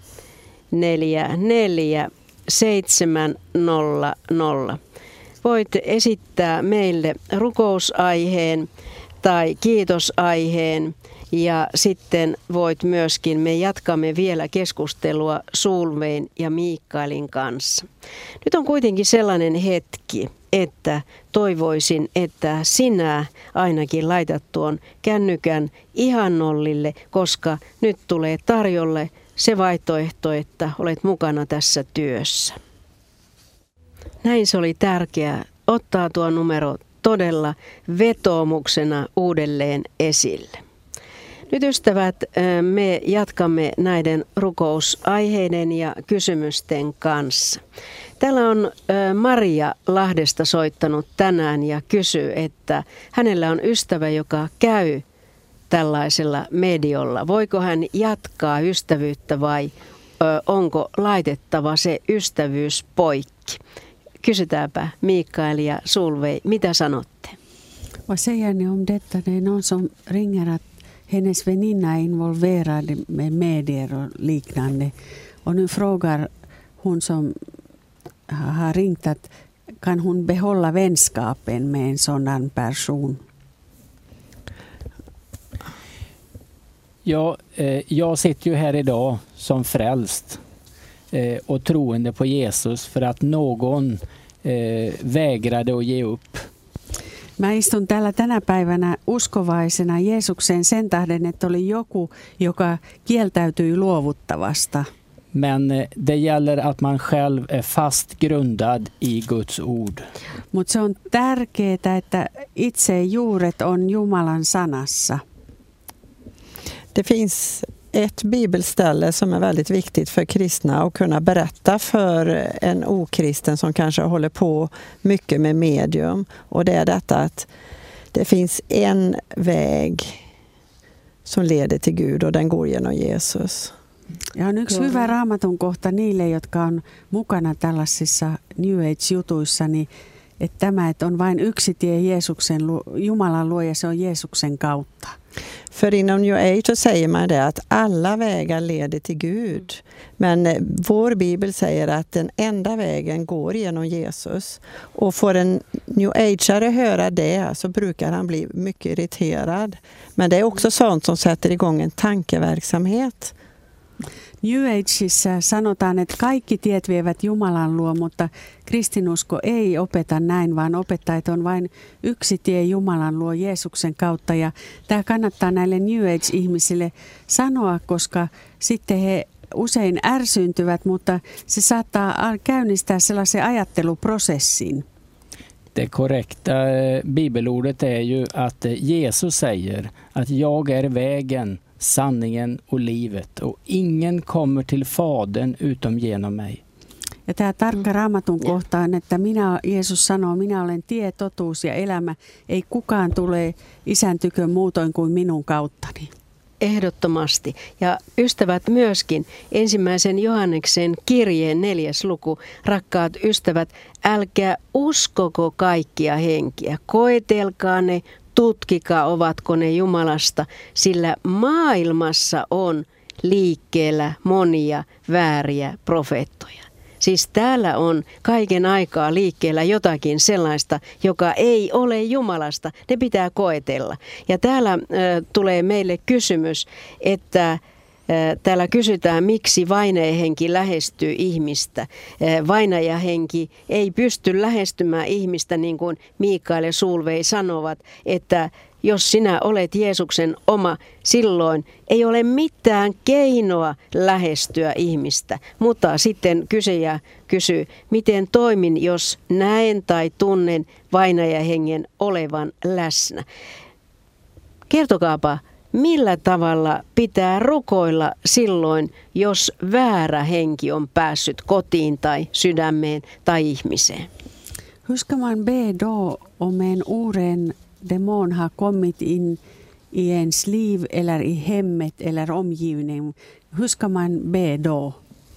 44700. Voit esittää meille rukousaiheen tai kiitosaiheen. Ja sitten voit myöskin, me jatkamme vielä keskustelua Solvein ja Mikaelin kanssa. Nyt on kuitenkin sellainen hetki, että toivoisin, että sinä ainakin laitat tuon kännykän ihan nollille, koska nyt tulee tarjolle se vaihtoehto, että olet mukana tässä työssä. Näin se oli tärkeää ottaa tuo numero todella vetoomuksena uudelleen esille. Nyt ystävät, me jatkamme näiden rukousaiheiden ja kysymysten kanssa. Täällä on Maria Lahdesta soittanut tänään ja kysyy, että hänellä on ystävä, joka käy tällaisella mediolla. Voiko hän jatkaa ystävyyttä vai onko laitettava se ystävyys poikki? Kysytäänpä Mikael ja Solveig, mitä sanotte? Vad säger ni om detta? Det är någon som ringer att hennes väninna är involverad med medier och liknande. Och nu frågar hon som har ringt att kan hon behålla vänskapen med en sådan person? Ja, jag sitter ju här idag som frälst och troende på Jesus för att någon vägrade att ge upp. Mä istun täällä tänä päivänä uskovaisena Jeesukseen sen tähden, että oli joku, joka kieltäytyi luovuttavasta. Men det gäller att man själv är fast grundad i Guds ord. Mutta se on tärkeää, että itse juuret on Jumalan sanassa. Det finns ett bibelställe som är väldigt viktigt för kristna att kunna berätta för en okristen som kanske håller på mycket med medium. Och det är detta att det finns en väg som leder till Gud och den går genom Jesus. Ja on yksi hyvä raamatun kohta niille, jotka on mukana tällaisissa New Age-jutuissa, niin että tämä, että on vain yksi tie Jumalan luo ja se on Jeesuksen kautta. För inom New Age så säger man det att alla vägar leder till Gud. Men vår bibel säger att den enda vägen går genom Jesus. Och får en New Ageare höra det så brukar han bli mycket irriterad. Men det är också sånt som sätter igång en tankeverksamhet. New Ageissa sanotaan, että kaikki tiet vievät Jumalan luo, mutta kristinusko ei opeta näin, vaan opettaa, että on vain yksi tie Jumalan luo Jeesuksen kautta. Ja tämä kannattaa näille New Age-ihmisille sanoa, koska sitten he usein ärsyyntyvät, mutta se saattaa käynnistää sellaisen ajatteluprosessin. Det korrekta bibelordet är ju att Jesus säger att jag är vägen, sanningen och livet och ingen kommer till Fadern utom genom mig. Ja tämä tarkka raamatun kohta on, että Jeesus sanoo, minä olen tie, totuus ja elämä. Ei kukaan tule Isän tykö muutoin kuin minun kauttani. Ehdottomasti. Ja ystävät myöskin, 1. Johanneksen kirjeen 4. luku, rakkaat ystävät, älkää uskoko kaikkia henkiä, koetelkaa ne, tutkikaa ovatko ne Jumalasta, sillä maailmassa on liikkeellä monia vääriä profeettoja. Siis täällä on kaiken aikaa liikkeellä jotakin sellaista, joka ei ole Jumalasta. Ne pitää koetella. Ja täällä tulee meille kysymys, että täällä kysytään, miksi vainajahenki lähestyy ihmistä. Vainajahenki ei pysty lähestymään ihmistä, niin kuin Mikael ja Solveig sanovat, että jos sinä olet Jeesuksen oma, silloin ei ole mitään keinoa lähestyä ihmistä. Mutta sitten kysyjä kysyy, miten toimin, jos näen tai tunnen vainajahengen olevan läsnä. Kertokaapa, millä tavalla pitää rukoilla silloin, jos väärä henki on päässyt kotiin tai sydämeen tai ihmiseen? Hur ska man be då om en oren demon har kommit in i ens liv eller i hemmet eller omgivning? Hur ska man be då?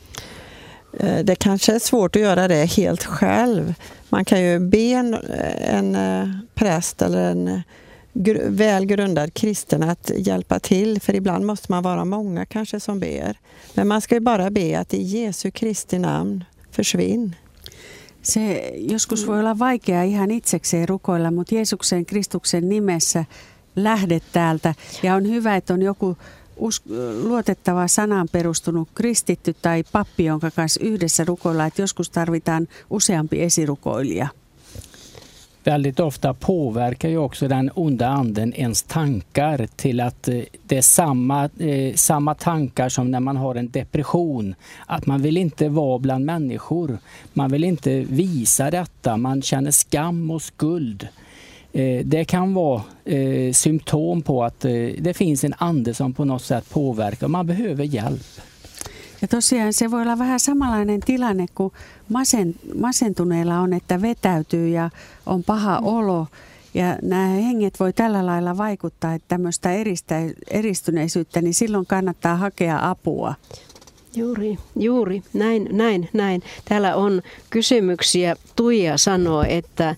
Det kanske är svårt att göra det helt själv. Man kan ju be en präst eller en välgrundad kristen att hjälpa till, för ibland måste man vara många kanske som ber. Men man ska ju bara be att i Jesu Kristi namn försvinn. Se joskus voi olla vaikea ihan itsekseen rukoilla, mutta Jeesuksen Kristuksen nimessä lähde täältä. Ja on hyvä, että on joku luotettava sanaan perustunut kristitty tai pappi, jonka kanssa yhdessä rukoillaan, että joskus tarvitaan useampi esirukoilija. Väldigt ofta påverkar ju också den onda anden ens tankar till att det är samma tankar som när man har en depression. Att man vill inte vara bland människor. Man vill inte visa detta. Man känner skam och skuld. Det kan vara symptom på att det finns en ande som på något sätt påverkar. Man behöver hjälp. Ja tosiaan se voi olla vähän samanlainen tilanne kuin masentuneella on, että vetäytyy ja on paha olo. Ja nämä henget voi tällä lailla vaikuttaa, että tämmöistä eristyneisyyttä, niin silloin kannattaa hakea apua. Juuri. Näin. Täällä on kysymyksiä. Tuija sanoo, että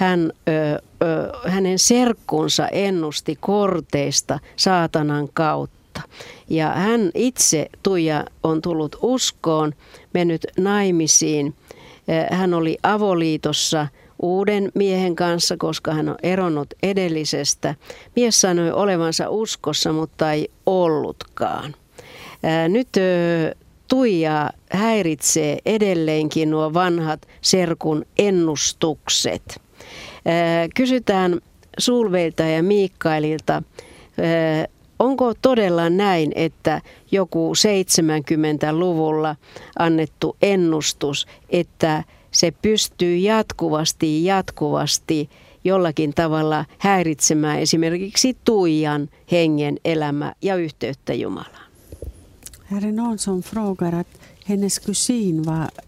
hänen serkkunsa ennusti korteista saatanan kautta. Ja hän itse, Tuija, on tullut uskoon, mennyt naimisiin. Hän oli avoliitossa uuden miehen kanssa, koska hän on eronnut edellisestä. Mies sanoi olevansa uskossa, mutta ei ollutkaan. Nyt Tuija häiritsee edelleenkin nuo vanhat serkun ennustukset. Kysytään Solveigilta ja Mikaelilta, onko todella näin, että joku 70-luvulla annettu ennustus, että se pystyy jatkuvasti jollakin tavalla häiritsemään esimerkiksi Tuijan hengen elämä ja yhteyttä Jumalaan? Herre Nånsson frågar att hennes kusin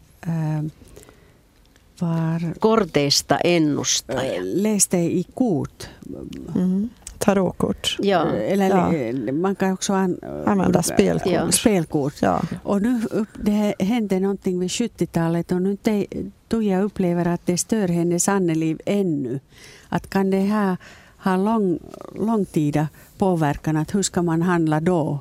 var korteista ennustaja. Läste i kort. Tarotkort. Ja. Eller man kan också använda spelkort. Ja. Spelkort. Ja. Och nu det hände någonting vid 70-talet och nu Tuija upplever att det stör hennes andeliv ännu. Att kan det här ha långtida påverkan, att hur ska man handla då?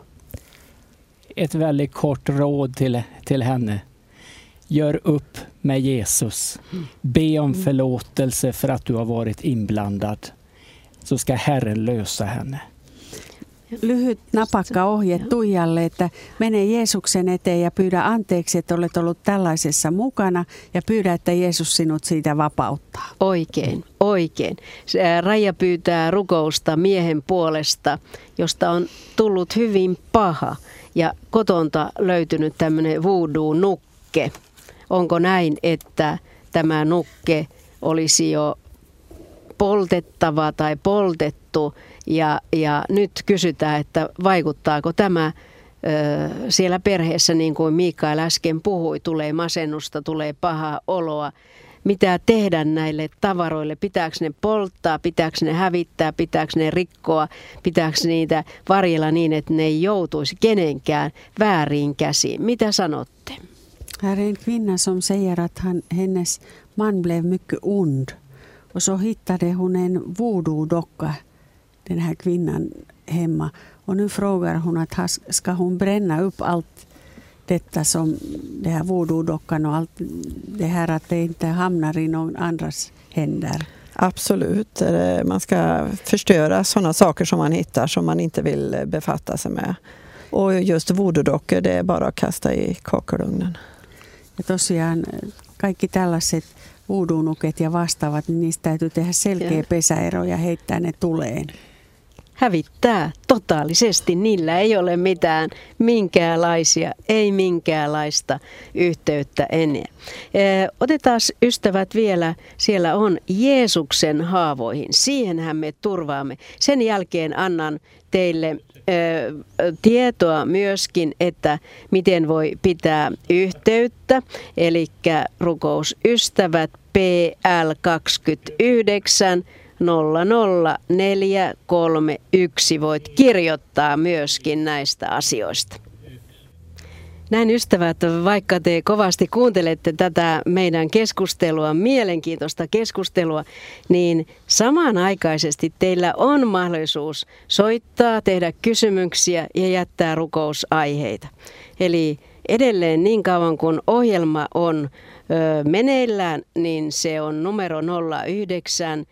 Ett väldigt kort råd till henne. Gör upp med Jesus. Be om förlåtelse för att du har varit inblandad. Så ska Herren lösa henne. Lyhyt napakka ohje Tuijalle, että mene Jeesuksen eteen ja pyydä anteeksi, että olet ollut tällaisessa mukana ja pyydä, että Jeesus sinut siitä vapauttaa. Oikein. Raija pyytää rukousta miehen puolesta, josta on tullut hyvin paha ja kotonta löytynyt tämmöinen voodoo-nukke. Onko näin, että tämä nukke olisi jo poltettava tai poltettu ja nyt kysytään, että vaikuttaako tämä siellä perheessä, niin kuin Mikael äsken puhui, tulee masennusta, tulee pahaa oloa. Mitä tehdä näille tavaroille? Pitääkö ne polttaa, pitääkö ne hävittää, pitääkö ne rikkoa, pitääkö niitä varjella niin, että ne ei joutuisi kenenkään vääriin käsiin? Mitä sanotte? Här är en kvinna som säger att hennes man blev mycket ond. Och så hittade hon en voodoo-docka, den här kvinnan, hemma. Och nu frågar hon att ska hon bränna upp allt detta som det här voodoo-dockan och allt det här, att det inte hamnar i någon andras händer. Absolut. Man ska förstöra sådana saker som man hittar som man inte vill befatta sig med. Och just voodoo-dockor, det är bara att kasta i kakelugnen. Ja tosiaan kaikki tällaiset voodoo-nuket ja vastaavat, niin niistä täytyy tehdä selkeä pesäero ja heittää ne tuleen. Hävittää totaalisesti. Niillä ei ole minkäänlaista yhteyttä enää. Otetaan ystävät vielä, siellä on Jeesuksen haavoihin. Siihenhän me turvaamme. Sen jälkeen annan teille tietoa myöskin, että miten voi pitää yhteyttä. Eli rukousystävät PL 29 00431 voit kirjoittaa myöskin näistä asioista. Näin ystävät, vaikka te kovasti kuuntelette tätä meidän keskustelua, mielenkiintoista keskustelua, niin samanaikaisesti teillä on mahdollisuus soittaa, tehdä kysymyksiä ja jättää rukousaiheita. Eli edelleen niin kauan kun ohjelma on meneillään, niin se on numero 09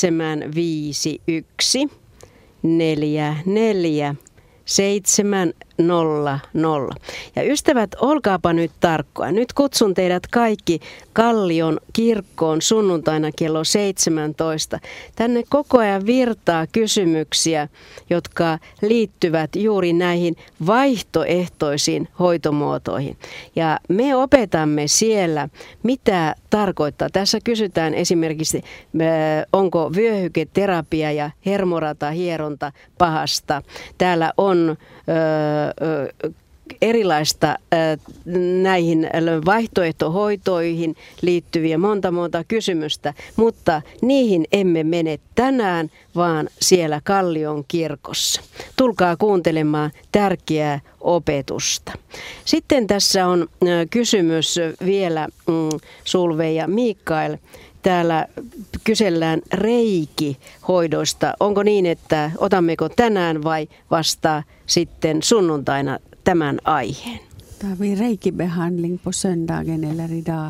751 44 7 Ja ystävät, olkaapa nyt tarkkoja. Nyt kutsun teidät kaikki Kallion kirkkoon sunnuntaina kello 17. Tänne koko ajan virtaa kysymyksiä, jotka liittyvät juuri näihin vaihtoehtoisiin hoitomuotoihin. Ja me opetamme siellä, mitä tarkoittaa. Tässä kysytään esimerkiksi, onko vyöhyketerapia ja hermorata-hieronta pahasta. Täällä on erilaista näihin vaihtoehtohoitoihin liittyviä monta kysymystä, mutta niihin emme mene tänään, vaan siellä Kallion kirkossa. Tulkaa kuuntelemaan tärkeää opetusta. Sitten tässä on kysymys vielä Solveig ja Mikael. Täällä kysellään reikihoidoista. Onko niin, että otammeko tänään vai vasta sitten sunnuntaina tämän aiheen? Tar vi reikibehandling på söndagen eller idag?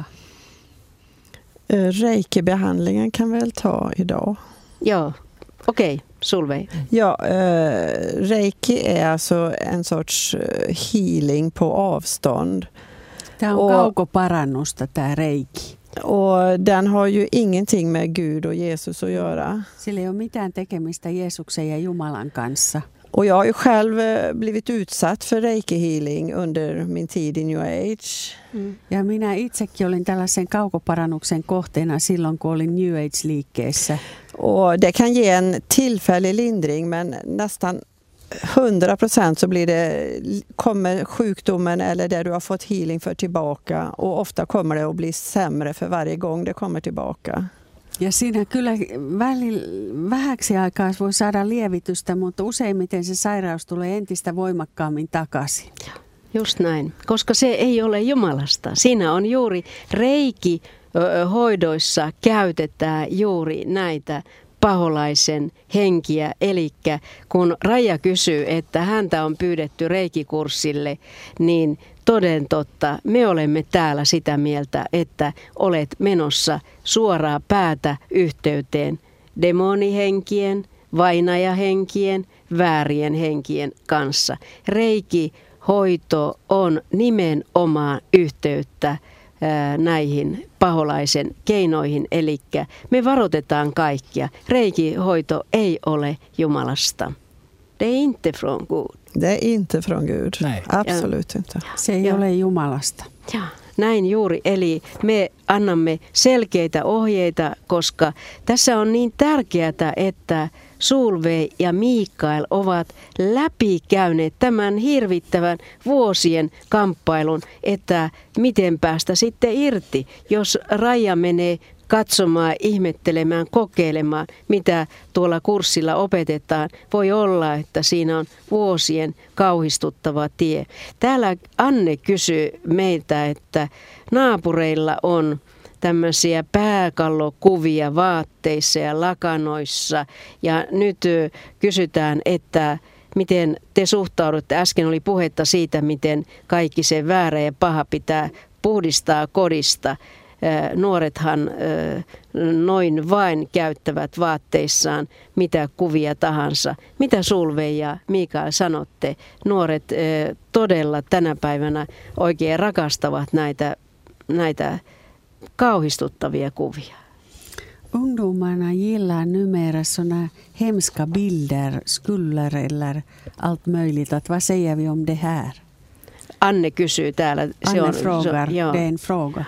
Reikibehandlingen kan väl ta idag. Joo, okei. Solveig. Ja, reiki är alltså en sorts healing på avstånd. Tämä on kaukoparannusta tämä reiki. Och den har ju ingenting med Gud och Jesus att göra. Sillä ei ole mitään tekemistä Jeesuksen ja Jumalan kanssa. Och jag har ju själv blivit utsatt för reiki healing under min tid i New Age. Ja minä itsekin olin tällaisen kaukoparannuksen kohteena silloin, kun olin New Age-liikkeessä. Och det kan ge en tillfällig lindring, men nästan 100% så kommer sjukdomen eller det du har fått healing för tillbaka, och ofta kommer det att bli sämre för varje gång det kommer tillbaka. Ja siinä kyllä vähäksi aikaa voi saada lievitystä, mutta useimmiten se sairaus tulee entistä voimakkaammin takaisin. Just näin, koska se ei ole Jumalasta. Siinä on juuri reikihoidoissa käytetään juuri näitä paholaisen henkiä. Eli kun Raija kysyy, että häntä on pyydetty reikikurssille, niin toden totta, me olemme täällä sitä mieltä, että olet menossa suoraa päätä yhteyteen demonihenkien, vainajahenkien, väärien henkien kanssa. Reikihoito on nimenomaan yhteyttä näihin paholaisen keinoihin, eli me varoitetaan kaikkia. Reikihoito ei ole Jumalasta. Det är inte från Gud. Det är inte från Gud. Nej. Absolut inte. Se ei ole Jumalasta. Ja, näin juuri. Eli me annamme selkeitä ohjeita, koska tässä on niin tärkeää, että Solveig ja Mikael ovat läpikäyneet tämän hirvittävän vuosien kamppailun, että miten päästä sitten irti, jos Raija menee katsomaan, ihmettelemään, kokeilemaan, mitä tuolla kurssilla opetetaan. Voi olla, että siinä on vuosien kauhistuttava tie. Täällä Anne kysyy meiltä, että naapureilla on tämmöisiä pääkallokuvia vaatteissa ja lakanoissa. Ja nyt kysytään, että miten te suhtaudutte. Äsken oli puhetta siitä, miten kaikki se väärä ja paha pitää puhdistaa kodista. Nuorethan noin vain käyttävät vaatteissaan mitä kuvia tahansa. Mitä Solveig ja Mikael sanotte? Nuoret todella tänä päivänä oikein rakastavat näitä kauhistuttavia kuvia. Ungdomarna gillar numera såna hemska bilder, skulder eller allt möjligt. Vad säger vi om det här? Anne kysyy täällä. Anne frågar, det är en fråga.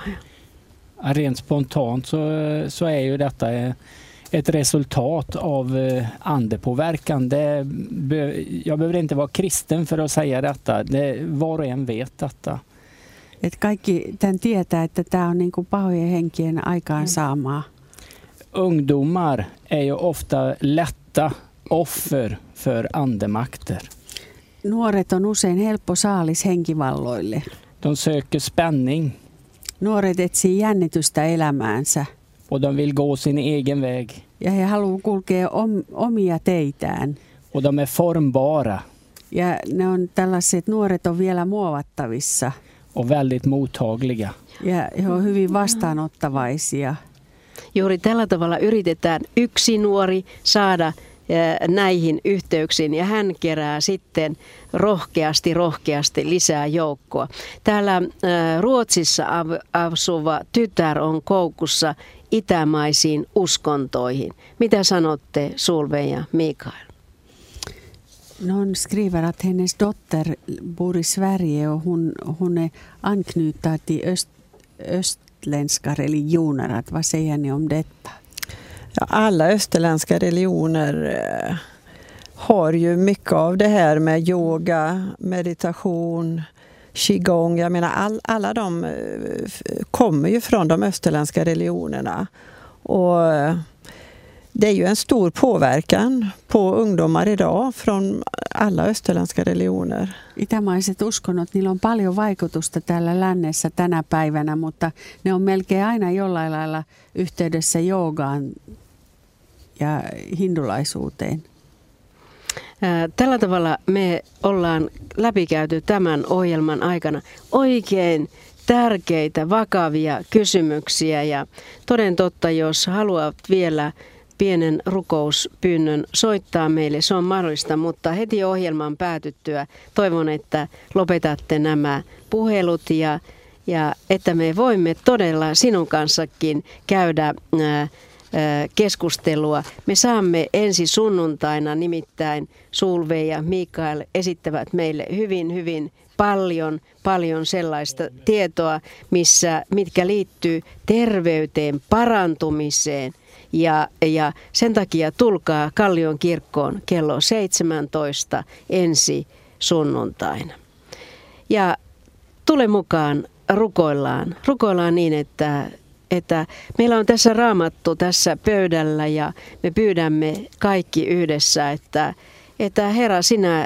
Rent spontant så är ju detta ett resultat av andepåverkan. Jag behöver inte vara kristen för att säga detta. Var och en vet detta. Et kaikki tämän tietää, että tämä on niin kuin pahojen henkien aikaansaamaa. Ungdomar är ju ofta lätta offer för andemakter. Nuoret on usein helppo saalis henkivalloille. De söker spänning. Nuoret etsii jännitystä elämäänsä. Och de vill gå sin egen väg. Ja he haluaa kulkea omia teitään. Och de är formbara. Ja ne on tällaiset, nuoret on vielä muovattavissa. Och väldigt mottagliga. Ja he on hyvin vastaanottavaisia. Juuri tällä tavalla yritetään yksi nuori saada näihin yhteyksiin ja hän kerää sitten rohkeasti lisää joukkoa. Täällä Ruotsissa asuva tytär on koukussa itämaisiin uskontoihin. Mitä sanotte, Solveig ja Mikael? Hon skriver att hennes dotter bor i Sverige och hon är anknutna till östländska religioner. Vad säger ni om detta? Ja, alla österländska religioner har ju mycket av det här med yoga, meditation, qigong. Jag menar alla de kommer ju från de österländska religionerna. Och det är ju en stor påverkan på ungdomar idag från alla österländska religioner. Itämaiset uskonnot, niillä on paljon vaikutusta täällä lännessä tänä päivänä, mutta ne on melkein aina jollain lailla yhteydessä joogaan ja hindulaisuuteen. Tällä tavalla me ollaan läpikäyty tämän ohjelman aikana oikein tärkeitä, vakavia kysymyksiä ja toden totta, jos haluat vielä pienen rukouspyynnön soittaa meille, se on mahdollista, mutta heti ohjelman päätyttyä toivon, että lopetatte nämä puhelut ja että me voimme todella sinun kanssakin käydä keskustelua. Me saamme ensi sunnuntaina, nimittäin Solveig ja Mikael esittävät meille hyvin paljon sellaista tietoa, mitkä liittyy terveyteen, parantumiseen. Ja sen takia tulkaa Kallion kirkkoon kello 17 ensi sunnuntaina. Ja tule mukaan, rukoillaan niin, että meillä on tässä Raamattu tässä pöydällä ja me pyydämme kaikki yhdessä, että Herra, sinä,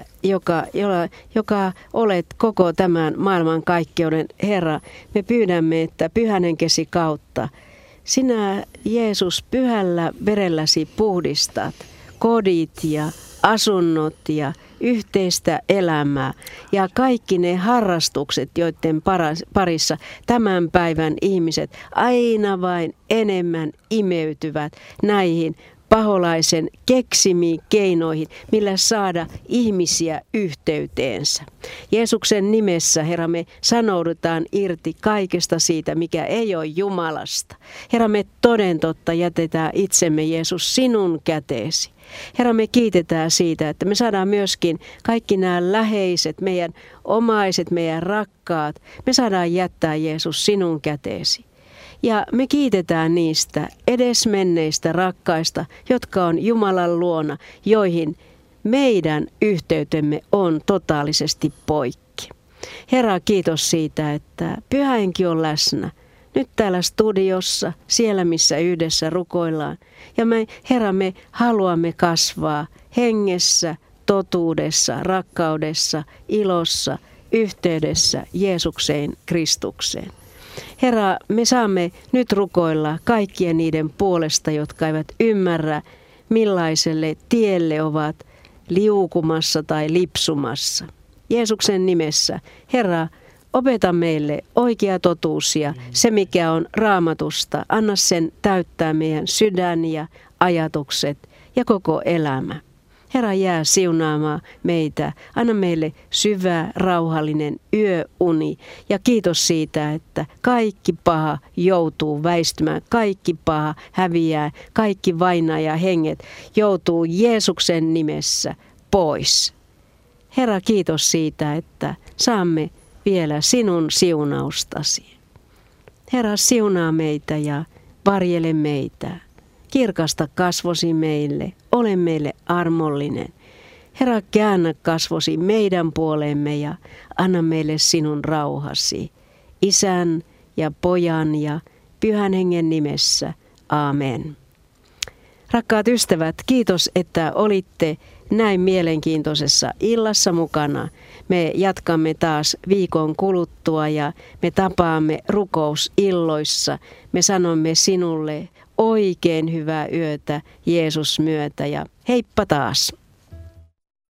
joka olet koko tämän maailmankaikkeuden Herra, me pyydämme, että Pyhän Henkesi kautta sinä, Jeesus, pyhällä verelläsi puhdistat kodit ja asunnot ja yhteistä elämää ja kaikki ne harrastukset, joiden parissa tämän päivän ihmiset aina vain enemmän imeytyvät näihin paholaisen keksimiin keinoihin, millä saada ihmisiä yhteyteensä. Jeesuksen nimessä, Herra, me sanoudutaan irti kaikesta siitä, mikä ei ole Jumalasta. Herra, me toden totta jätetään itsemme, Jeesus, sinun käteesi. Herra, me kiitetään siitä, että me saadaan myöskin kaikki nämä läheiset, meidän omaiset, meidän rakkaat, me saadaan jättää, Jeesus, sinun käteesi. Ja me kiitetään niistä edesmenneistä rakkaista, jotka on Jumalan luona, joihin meidän yhteytemme on totaalisesti poikki. Herra, kiitos siitä, että Pyhä Henki on läsnä nyt täällä studiossa, siellä missä yhdessä rukoillaan. Ja me, Herra, me haluamme kasvaa hengessä, totuudessa, rakkaudessa, ilossa, yhteydessä Jeesukseen, Kristukseen. Herra, me saamme nyt rukoilla kaikkien niiden puolesta, jotka eivät ymmärrä, millaiselle tielle ovat liukumassa tai lipsumassa. Jeesuksen nimessä, Herra, opeta meille oikea totuus ja se, mikä on Raamatusta. Anna sen täyttää meidän sydän ja ajatukset ja koko elämä. Herra, jää siunaamaan meitä. Anna meille syvä, rauhallinen yöuni. Ja kiitos siitä, että kaikki paha joutuu väistymään. Kaikki paha häviää. Kaikki vainajahenget joutuu Jeesuksen nimessä pois. Herra, kiitos siitä, että saamme vielä sinun siunaustasi. Herra, siunaa meitä ja varjele meitä. Kirkasta kasvosi meille, ole meille armollinen. Herra, käännä kasvosi meidän puoleemme ja anna meille sinun rauhasi. Isän ja Pojan ja Pyhän Hengen nimessä. Aamen. Rakkaat ystävät, kiitos, että olitte näin mielenkiintoisessa illassa mukana. Me jatkamme taas viikon kuluttua ja me tapaamme rukousilloissa. Me sanomme sinulle oikein hyvää yötä Jeesus myötä ja heippa taas.